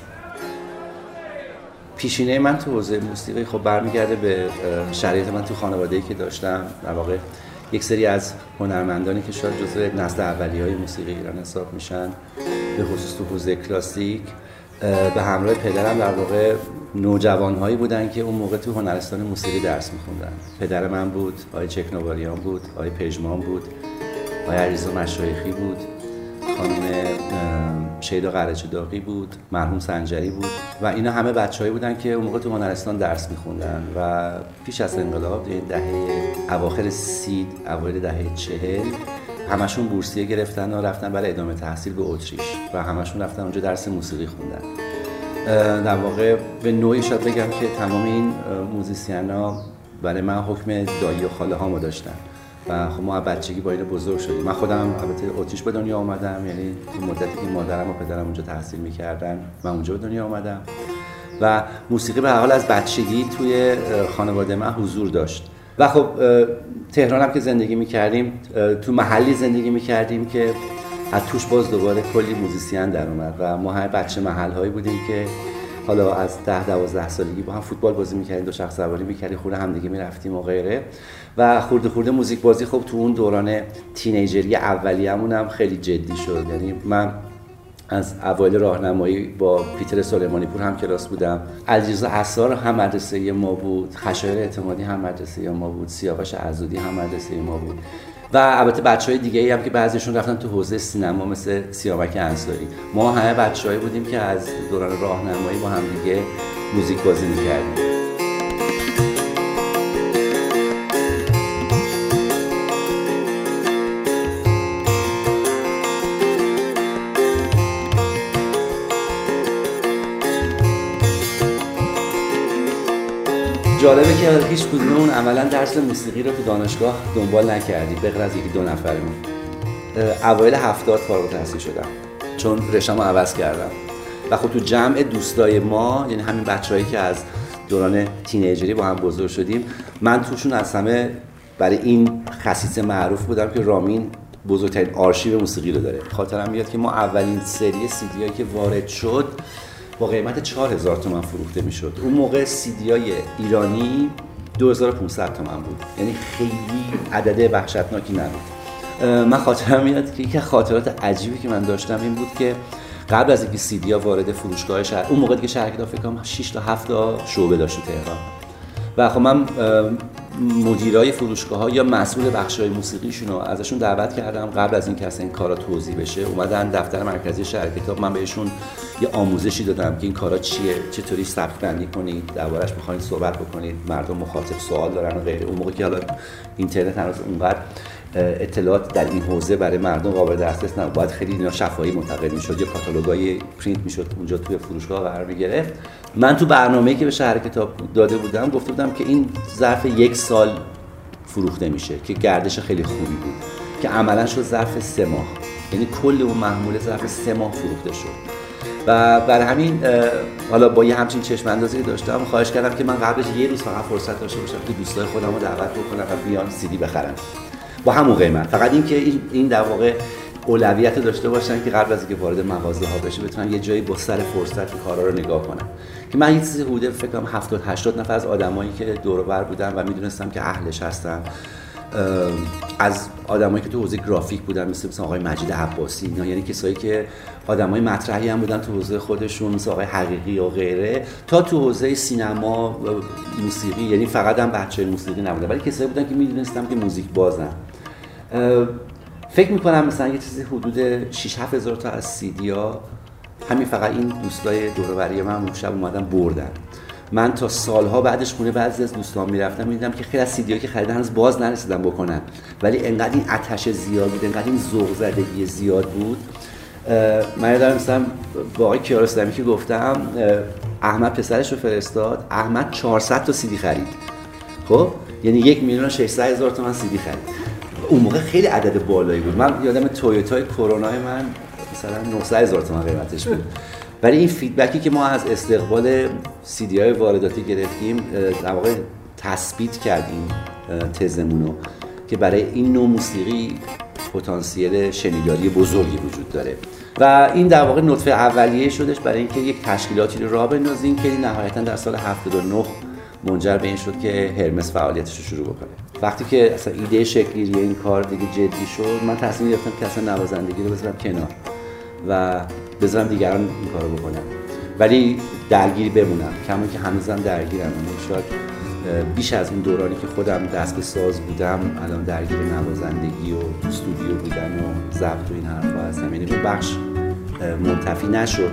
پیشینه من تو حوزه موسیقی خب برمیگرده به شرایط من تو خانواده‌ای که داشتم. در واقع یک سری از هنرمندانی که شاید جزو نسل اولیه‌های موسیقی ایران حساب میشن، به خصوص تو حوزه کلاسیک، به همراه پدرم در واقع نوجوان‌هایی بودن که اون موقع تو هنرستان موسیقی درس می‌خوندن. پدر من بود، آقای چکناواریان بود، آقای پژمان بود، آقای علیرضا مشایخی بود، خانم شیدا قره‌چداغی بود، مرحوم سنجری بود و اینا همه بچه‌هایی بودن که اون موقع تو هنرستان درس می‌خوندن و پیش از انقلاب دهه اواخر 30 اوایل دهه 40 همشون بورسیه گرفتن و رفتن برای ادامه تحصیل به اتریش و همشون رفتن اونجا درس موسیقی خوندن. در واقع به نوعی شاید بگم که تمام این موزیسینا برای من حکم دایی و خاله هامو داشتن و خب ما بچگی با اینا بزرگ شدیم. من خودم البته اتریش به دنیا آمدم، یعنی تو مدتی که مادرم و پدرم اونجا تحصیل می‌کردن من اونجا به دنیا آمدم و موسیقی به هر حال از بچگی توی خانواده من حضور داشت. و خب تهران هم که زندگی می‌کردیم، تو محلی زندگی می‌کردیم که از توش باز دوباره کلی موزیسین در اومد و ما هر بچه محل‌هایی بودیم که حالا از 10-12 سالگی با هم فوتبال بازی می‌کردیم، دو شخص سواری می‌کردیم، خورده همدیگه می‌رفتیم و غیره و خورده موزیک بازی خب تو اون دوران تینیجری اولیه‌مون هم خیلی جدی شد. یعنی من از اوایل راهنمایی با پیتر سلیمانی پور هم کلاس بودم، علیرضا عصار هم مدرسه ما بود، خشایار اعتمادی هم مدرسه ما بود، سیاوش عزودی هم مدرسه ما بود و البته بچهای دیگه‌ای هم که بعضیشون رفتن تو حوزه سینما مثل سیامک انصاری. ما همه بچه‌هایی بودیم که از دوران راهنمایی با هم دیگه موزیک بازی می‌کردیم. جالبه که هیچ کدوممون عملاً درس موسیقی رو تو دانشگاه دنبال نکردیم به غیر از یکی دو نفرمون. اوایل 70 فارغ التحصیل شدم چون رشته‌مو عوض کردم و خب تو جمع دوستای ما، یعنی همین بچه‌هایی که از دوران تینیجری با هم بزرگ شدیم، من توشون از همه برای این خصیصه معروف بودم که رامین بزرگترین آرشیو موسیقی رو داره. خاطرم میاد که ما اولین سری سی‌دی‌هایی که وارد شد با قیمت 4000 تومان فروخته میشد. اون موقع سی‌دی‌های ایرانی 2500 تومان بود، یعنی خیلی عدد وحشتناکی نبود. من خاطرم میاد که یکی خاطرات عجیبی که من داشتم این بود که قبل از اینکه سی‌دی‌ها وارد فروشگاه شهر، اون موقع دیگه شهر کتاب فکر کنم 6 تا 7 تا شعبه داشت تو تهران و خب من مدیرای فروشگاه‌ها یا مسئول بخش‌های موسیقیشون رو ازشون دعوت کردم قبل از اینکه اصلا این کارا توضیح بشه. اومدن دفتر مرکزی شهر کتاب، من بهشون یه آموزشی دادم که این کارا چیه، چطوری سبک بندی کنید، دربارش می‌خواید صحبت بکنید، مردم مخاطب سوال دارن و غیره. اون موقع که حالا اینترنت هنوز اونقدر اطلاعات در این حوزه برای مردم قابل دسترس نبود، باید خیلی اینا شفاهی منتقل می‌شد، یه کاتالوگای پرینت می‌شد اونجا توی فروشگاه قرار می‌گرفت. من تو برنامه‌ای که به شهر کتاب داده بودم گفته بودم که این ظرف 1 سال فروخته میشه که گردش خیلی خوبی بود که عملاً شد ظرف 3 ماه، یعنی کل اون محموله ظرف 3 ماه فروخته شد و برای همین حالا با یه همچین چشم اندازی داشتم خواهش کردم که من قبلش یه روز فقط فرصت داشته باشم که دوستای خودم رو دعوت بکنم و بیان CD بخرن با همون قیمت. فقط اینکه این در واقع اولویت داشته باشن که قبل از اینکه وارد مغازه ها بشه بتونن یه جایی با سر فرصت کارا رو نگاه کنن. که من یه چیزی حدود فکر کنم 70-80 نفر از آدمایی که دور و بر بودن و میدونستم که اهلش هستن، از آدمایی که تو حوزه گرافیک بودن مثل آقای مجید عباسی، اینا یعنی کسایی که آدمای مطرحی هم بودن تو حوزه خودشون مثل آقای حقیقی و غیره، تا تو حوزه سینما موسیقی، یعنی فقط هم بچه موسیقی نبودن ولی کسایی بودن که میدونستم که موزیک بازن. فکر میکنم مثلا یه چیزی حدود 6-7 هزار تا از سیدیا همین فقط این دوستای دور و بری من اون شب اومدن بردن. من تا سالها بعدش خونه بعضی از دوستان میرفتم میدیدم که خیلی از سیدیایی که خریدن هنوز باز نرسیدن بکنن، ولی انقدر این آتش زیاد بود، انقدر این ذوق زدگی زیاد بود. من یادم مثلا با آقای کیارستمی که گفتم احمد پسرش رو فرستاد، احمد 400 تا CD خرید. خب یعنی 1,600,000 تومان CD خرید. اون موقع خیلی عدد بالایی بود. من یادم تویوتای کرونای من مثلا 900,000 تومان قیمتش بود. ولی این فیدبکی که ما از استقبال سیدی‌های وارداتی گرفتیم در واقع تثبیت کردیم تزمونو که برای این نوع موسیقی پتانسیل شنیداری بزرگی وجود داره و این در واقع نطفه اولیه شدش برای اینکه یک تشکیلاتی رو راه بندازیم که نهایتاً در سال 79 منجر به این شد که هرمس فعالیتش رو شروع بکنه. وقتی که اصلا ایده شکل‌گیری این کار دیگه جدی شد، من تصمیم گرفتم که اصلا نوازندگی رو بذارم کنار و بذارم دیگران این کارو بکنم، ولی درگیری بمونم، کما که هنوزم درگیرم. شاید بیش از اون دورانی که خودم دست به ساز بودم الان درگیر نوازندگی و استودیو بودن و ضبط و این حرفا هستم، یعنی اون بخش منتفی نشد.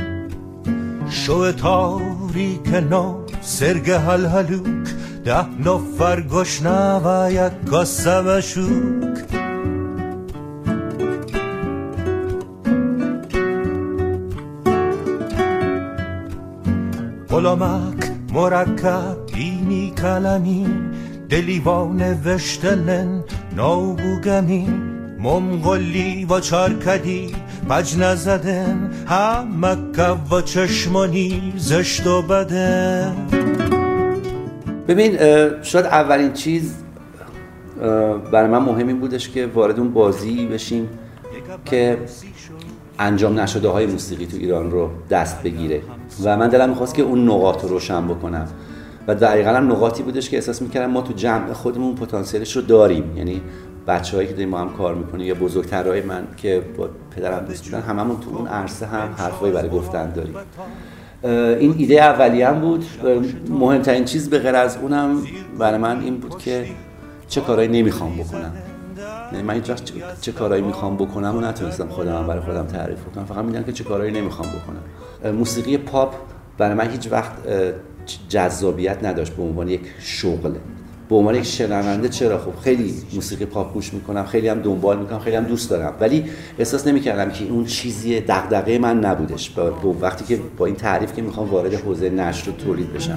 شو تاریک نو سرگ هلهلوک 10 نفر گشنه و یک کاسه مشوک غلامک مرکب اینی کلمی دلیوان وشتلن نو بوگمی منگلی و چارکدی بج نزدن همکه و چشمانی زشت و بدن. ببین شاید اولین چیز برای من مهم این بودش که وارد اون بازی بشیم که انجام نشده های موسیقی تو ایران رو دست بگیره و من دلم میخواست که اون نقاط رو روشن بکنم و دقیقاً هم نقاطی بودش که احساس میکردم ما تو جمع خودمون پتانسیلش رو داریم، یعنی بچه‌هایی که داریم با هم کار میکنیم یا بزرگترهای من که با پدرم دوست بودن هممون تو اون عرصه هم حرفایی برای گفتن داریم. این ایده اولیه‌ام بود. مهمترین چیز به غیر از اونم برای من این بود که چه کارهایی نمیخوام بکنم. یعنی من چه کارهایی میخوام بکنم و نتونستم خودم برای خودم تعریف کنم، فقط میدونم که چه کارهایی نمیخوام بکنم. موسیقی پاپ برای من هیچ وقت جذابیت نداشت به عنوان یک شغل. به عنوان یک شنونده چرا، خب خیلی موسیقی پاپ گوش میکنم، خیلی هم دنبال میکنم، خیلی هم دوست دارم، ولی احساس نمیکردم که اون چیزی دغدغه من نبودش وقتی که با این تعریف که میخوام وارد حوزه نشر و تولید بشم.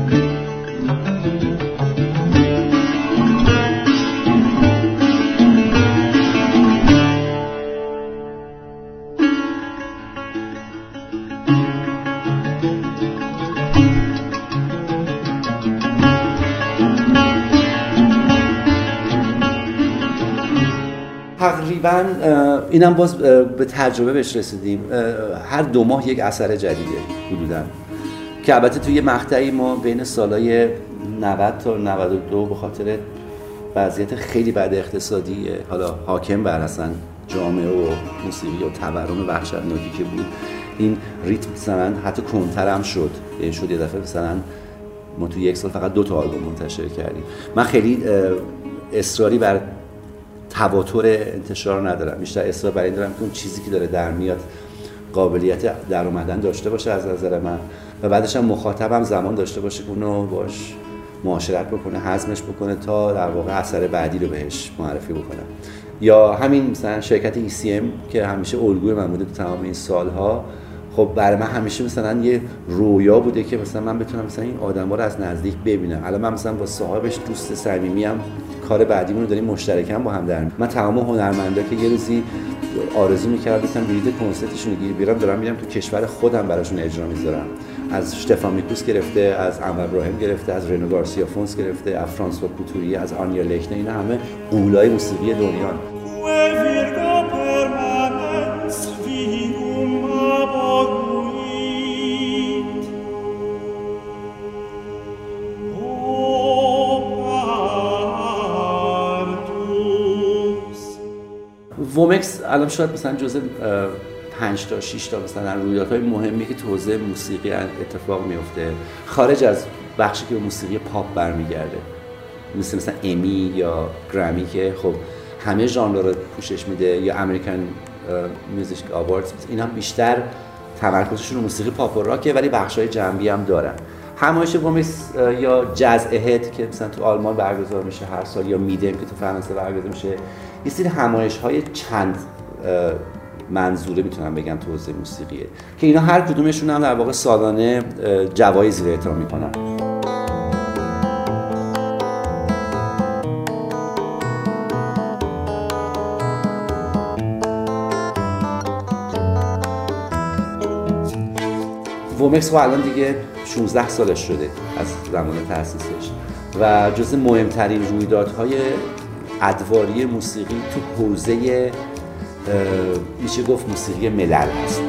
تقریبا اینم باز به تجربه بهش رسیدیم، هر 2 ماه یک اثر جدیده حدوداً، که البته توی یه مقطعی ما بین سالهای 90 تا 92 به خاطر وضعیت خیلی بد اقتصادی حالا حاکم بر اصلا جامعه و موسیقی و تورم وحشتناکی که بود، این ریتم مثلا حتی کمتر هم شد. یعنی شد یه دفعه مثلا ما توی 1 سال فقط 2 تا آلبوم منتشر کردیم. من خیلی اصراری بر تواتر انتشار ندارم، بیشتر اصرار بر این دارم که اون چیزی که داره در میاد قابلیت در اومدن داشته باشه از نظر من و بعدش هم مخاطبم زمان داشته باشه که اونو باش معاشرت بکنه، هضمش بکنه تا در واقع اثر بعدی رو بهش معرفی بکنم. یا همین مثلا شرکت ECM که همیشه الگوی من بوده تو تمام این سالها، خب برای من همیشه مثلا یه رویا بوده که مثلا من بتونم مثلا این آدما رو از نزدیک ببینم. الان من مثلا با صاحبش دوست صمیمی ام، کار بعدیمون رو داریم مشترکاً با هم در. من تمام هنرمندا که یه روزی آرزو می‌کردم بتونم بلیط کنسرتشون رو بگیرم. دارم میرم تو کشور خودم براشون اجرا میذارم. از شتفان میکوس گرفته، از انور ابراهیم گرفته، از رنو گارسیا فونس گرفته، از فرانسوا کوتوری، از آنیا لکنه، اینا همه قولای موسیقی دنیا. وومکس الان شاید مثلا جزء 5 تا 6 تا مثلا رویدادهای مهمی که تو حوزه موسیقی اتفاق میفته خارج از بخشی که به موسیقی پاپ برمیگرده، مثلا امی یا گرمی که خب همه ژانر رو پوشش میده، یا امریکن میوزیک آواردز، اینا بیشتر تمرکزشون رو موسیقی پاپ و راکه ولی بخشای جنبی هم دارن. همایش وومکس یا جاز اهد که مثلا تو آلمان برگزار میشه هر سال، یا میدم که تو فرانسه برگزار میشه، یه سری همایش‌های چند منظوره میتونم بگم تو حوزه موسیقیه که اینا هر کدومشون هم در واقع سالانه جوایزی رو اعطا میکنن. وومکس الان دیگه 16 سالش شده از زمان تأسیسش و جزو مهمترین رویدادهای ادواری موسیقی تو حوزه میشه گفت موسیقی ملل هست.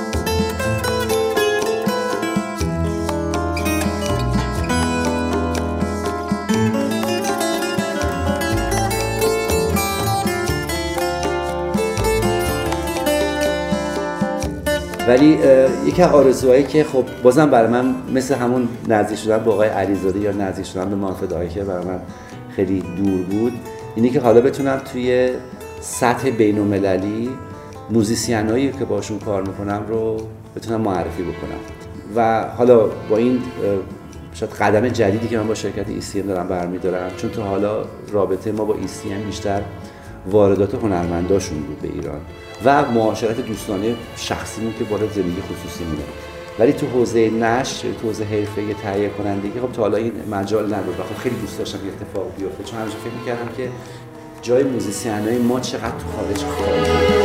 ولی یکی از آرزوهایی که خب بازم برای من مثل همون نزدیک شدن به آقای علیزاده یا نزدیک شدن به مانفردایی که برای من خیلی دور بود، اینه که حالا بتونم توی سطح بین‌المللی موزیسینایی که باشون کار میکنم رو بتونم معرفی بکنم. و حالا با این شاید قدم جدیدی که من با شرکت ECM دارم برمیدارم، چون تا حالا رابطه ما با ECM بیشتر واردات هنرمنداشون بود به ایران و معاشرت دوستانه شخصیمون که بالای زندگی خصوصی میده، ولی تو حوزه نشر، تو حوزه حرفه‌ای تهیه کنندگی خب تا حالا این مجال نبود و خب خیلی دوست داشتم که اتفاق بیفته، چون همیشه فکر می‌کردم که جای موزیسینای ما چقدر تو خارج خالیه.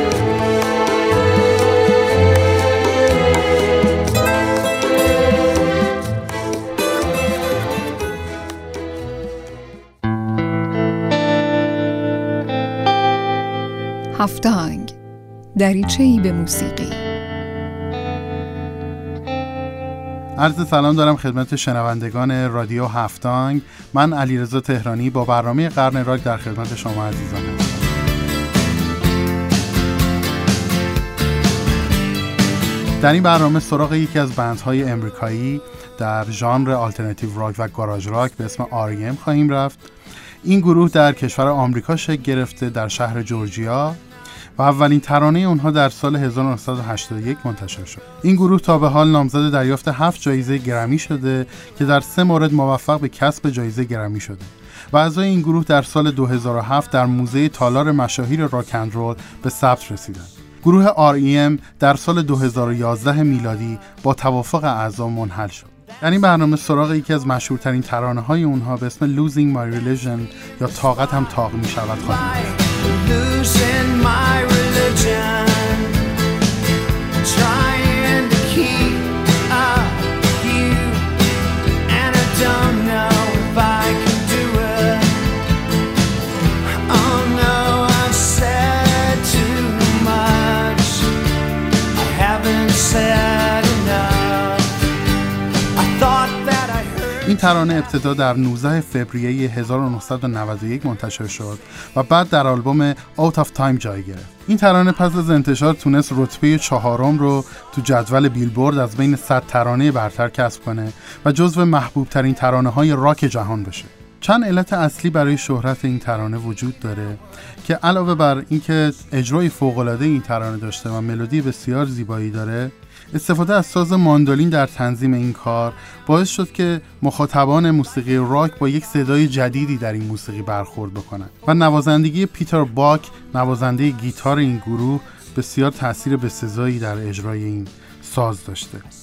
هفت‌آهنگ، دریچه‌ای به موسیقی. عرض سلام دارم خدمت شنوندگان رادیو هفت‌آهنگ. من علیرضا تهرانی با برنامه قرن راک در خدمت شما عزیزان هستم. در این برنامه سراغ یکی از بندهای امریکایی در ژانر آلترناتیو راک و گاراژ راک به اسم R.E.M خواهیم رفت. این گروه در کشور آمریکا شکل گرفته در شهر جورجیا و اولین ترانه اونها در سال 1981 منتشر شد. این گروه تا به حال نامزد دریافت 7 جایزه گرمی شده که در 3 مورد موفق به کسب جایزه گرمی شده و اعضای این گروه در سال 2007 در موزه تالار مشاهیر راک اند رول به ثبت رسیدند. گروه R.E.M در سال 2011 میلادی با توافق اعضا منحل شد. در این برنامه سراغ یکی از مشهورترین ترانه‌های اونها به اسم Losing My Religion یا طاقت هم طاق می شود خواهیم. این ترانه ابتدا در 19 فوریه 1991 منتشر شد و بعد در آلبوم Out of Time جای گرفت. این ترانه پس از انتشار تونست رتبه 4 رو تو جدول بیلبورد از بین 100 ترانه برتر کسب کنه و جزو محبوب ترین ترانه های راک جهان بشه. چند علت اصلی برای شهرت این ترانه وجود داره که علاوه بر اینکه اجرای فوق‌العاده این ترانه داشته و ملودی بسیار زیبایی داره، استفاده از ساز ماندولین در تنظیم این کار باعث شد که مخاطبان موسیقی راک با یک صدای جدیدی در این موسیقی برخورد بکنند و نوازندگی پیتر باک، نوازنده گیتار این گروه، بسیار تأثیر بسزایی در اجرای این ساز داشته.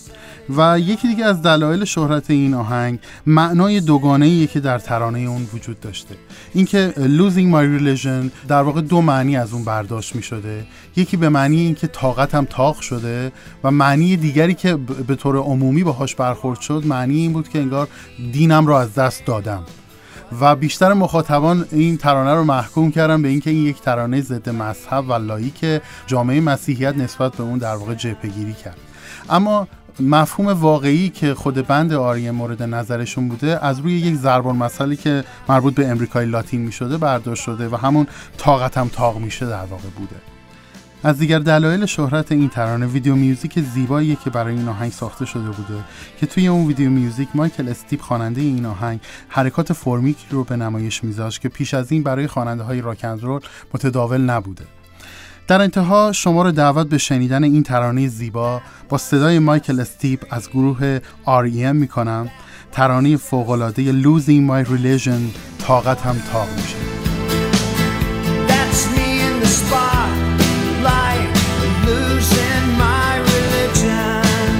و یکی دیگه از دلایل شهرت این آهنگ معنای دوگانه‌ایه که در ترانه اون وجود داشته. اینکه losing my religion در واقع دو معنی از اون برداشت می شده. یکی به معنی اینکه طاقتم طاق شده و معنی دیگری که به طور عمومی باهاش برخورد شد معنی این بود که انگار دینم رو از دست دادم. و بیشتر مخاطبان این ترانه رو محکوم کردن به اینکه این یک ترانه ضد مذهب و لاییک جامعه مسیحیت نسبت به اون در واقع جبهه‌گیری کرد. اما مفهوم واقعی که خود بند آریم مورد نظرشون بوده از روی یک ضرب‌المثلی که مربوط به امریکای لاتین می شده برداشت شده و همون طاقتم طاق میشه در واقع بوده. از دیگر دلایل شهرت این ترانه ویدیو میوزیک زیباییه که برای این آهنگ ساخته شده بوده که توی اون ویدیو میوزیک مایکل استیپ خواننده این آهنگ حرکات فرمیک رو به نمایش میذاشت که پیش از این برای خواننده‌های راک اند رول متداول نبوده. در انتها شما رو دعوت به شنیدن این ترانه زیبا با صدای مایکل استیپ از گروه R.E.M. میکنم. ترانه فوق‌العاده Losing My Religion طاقتم طاق میشه. That's me in the spotlight, losing my religion,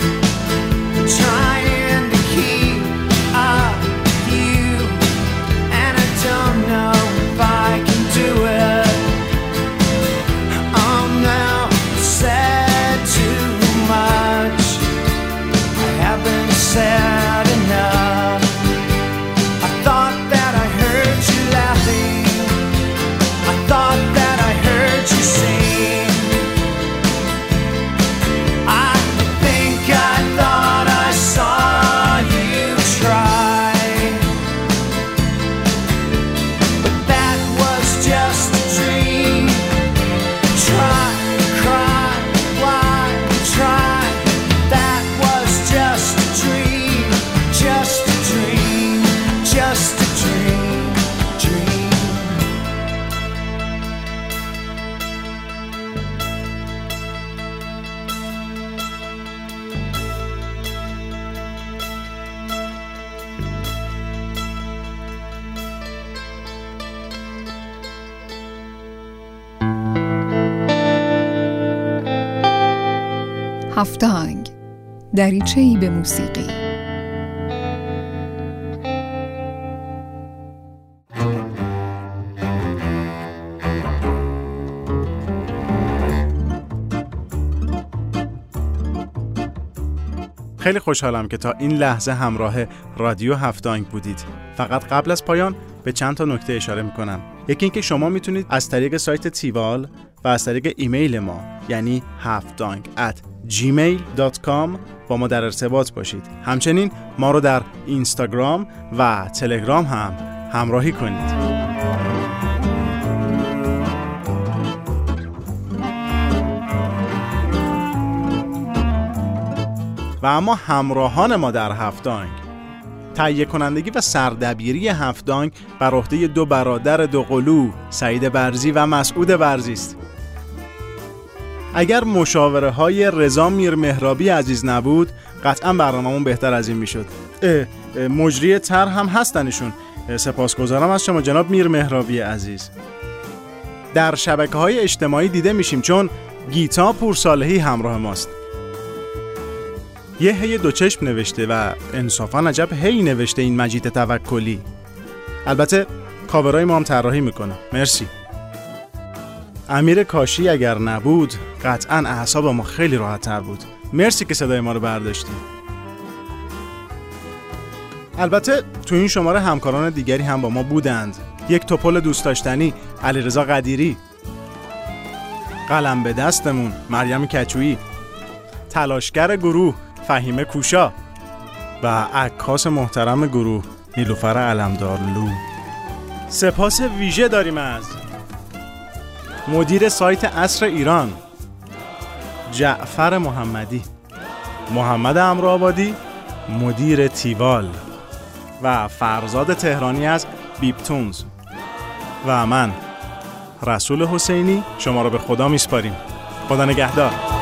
trying to keep up with you, and I don't know if I can do it. I'm now said too much, I haven't said enough. I thought that I heard you laughing, I thought that I heard you sing. I think I thought I saw you try, but that was just a dream. Try, cry, why try? That was just a dream, just a dream, just a dream, dream. هفت‌آهنگ، دریچه‌ای به موسیقی. خیلی خوشحالم که تا این لحظه همراه رادیو هفت‌آهنگ بودید. فقط قبل از پایان به چند تا نکته اشاره میکنم. یکی اینکه شما میتونید از طریق سایت تیوال و از طریق ایمیل ما یعنی haftang@gmail.com با ما در ارتباط باشید. همچنین ما رو در اینستاگرام و تلگرام هم همراهی کنید. و اما همراهان ما در هفت‌آهنگ، تهیه کنندگی و سردبیری هفت‌آهنگ بر عهده دو برادر دوقلو سعید برزی و مسعود برزی است. اگر مشاوره های رضا میرمهرابی عزیز نبود قطعا برنامه‌مون بهتر از این میشد. مجری طرح هم هستنشون. سپاسگزارم از شما جناب میرمهرابی عزیز. در شبکه‌های اجتماعی دیده میشیم چون گیتا پورصالحی همراه ماست. یه هی دو چشم نوشته و انصافا عجب هی نوشته این مجید توکلی. البته کاورای ما هم طراحی میکنه. مرسی. امیر کاشی اگر نبود قطعا اعصاب ما خیلی راحت تر بود. مرسی که صدای ما رو برداشتیم. البته تو این شماره همکاران دیگری هم با ما بودند. یک توپل دوست داشتنی علیرضا قدیری، قلم به دستمون مریم کچویی، تلاشگر گروه فهیمه کوشا و عکاس محترم گروه نیلوفر علمدارلو. سپاس ویژه داریم از مدیر سایت عصر ایران جعفر محمدی، محمد امروآبادی مدیر تیوال و فرزاد تهرانی از بیپتونز و من رسول حسینی شما را به خدا میسپاریم. خدا نگهدار.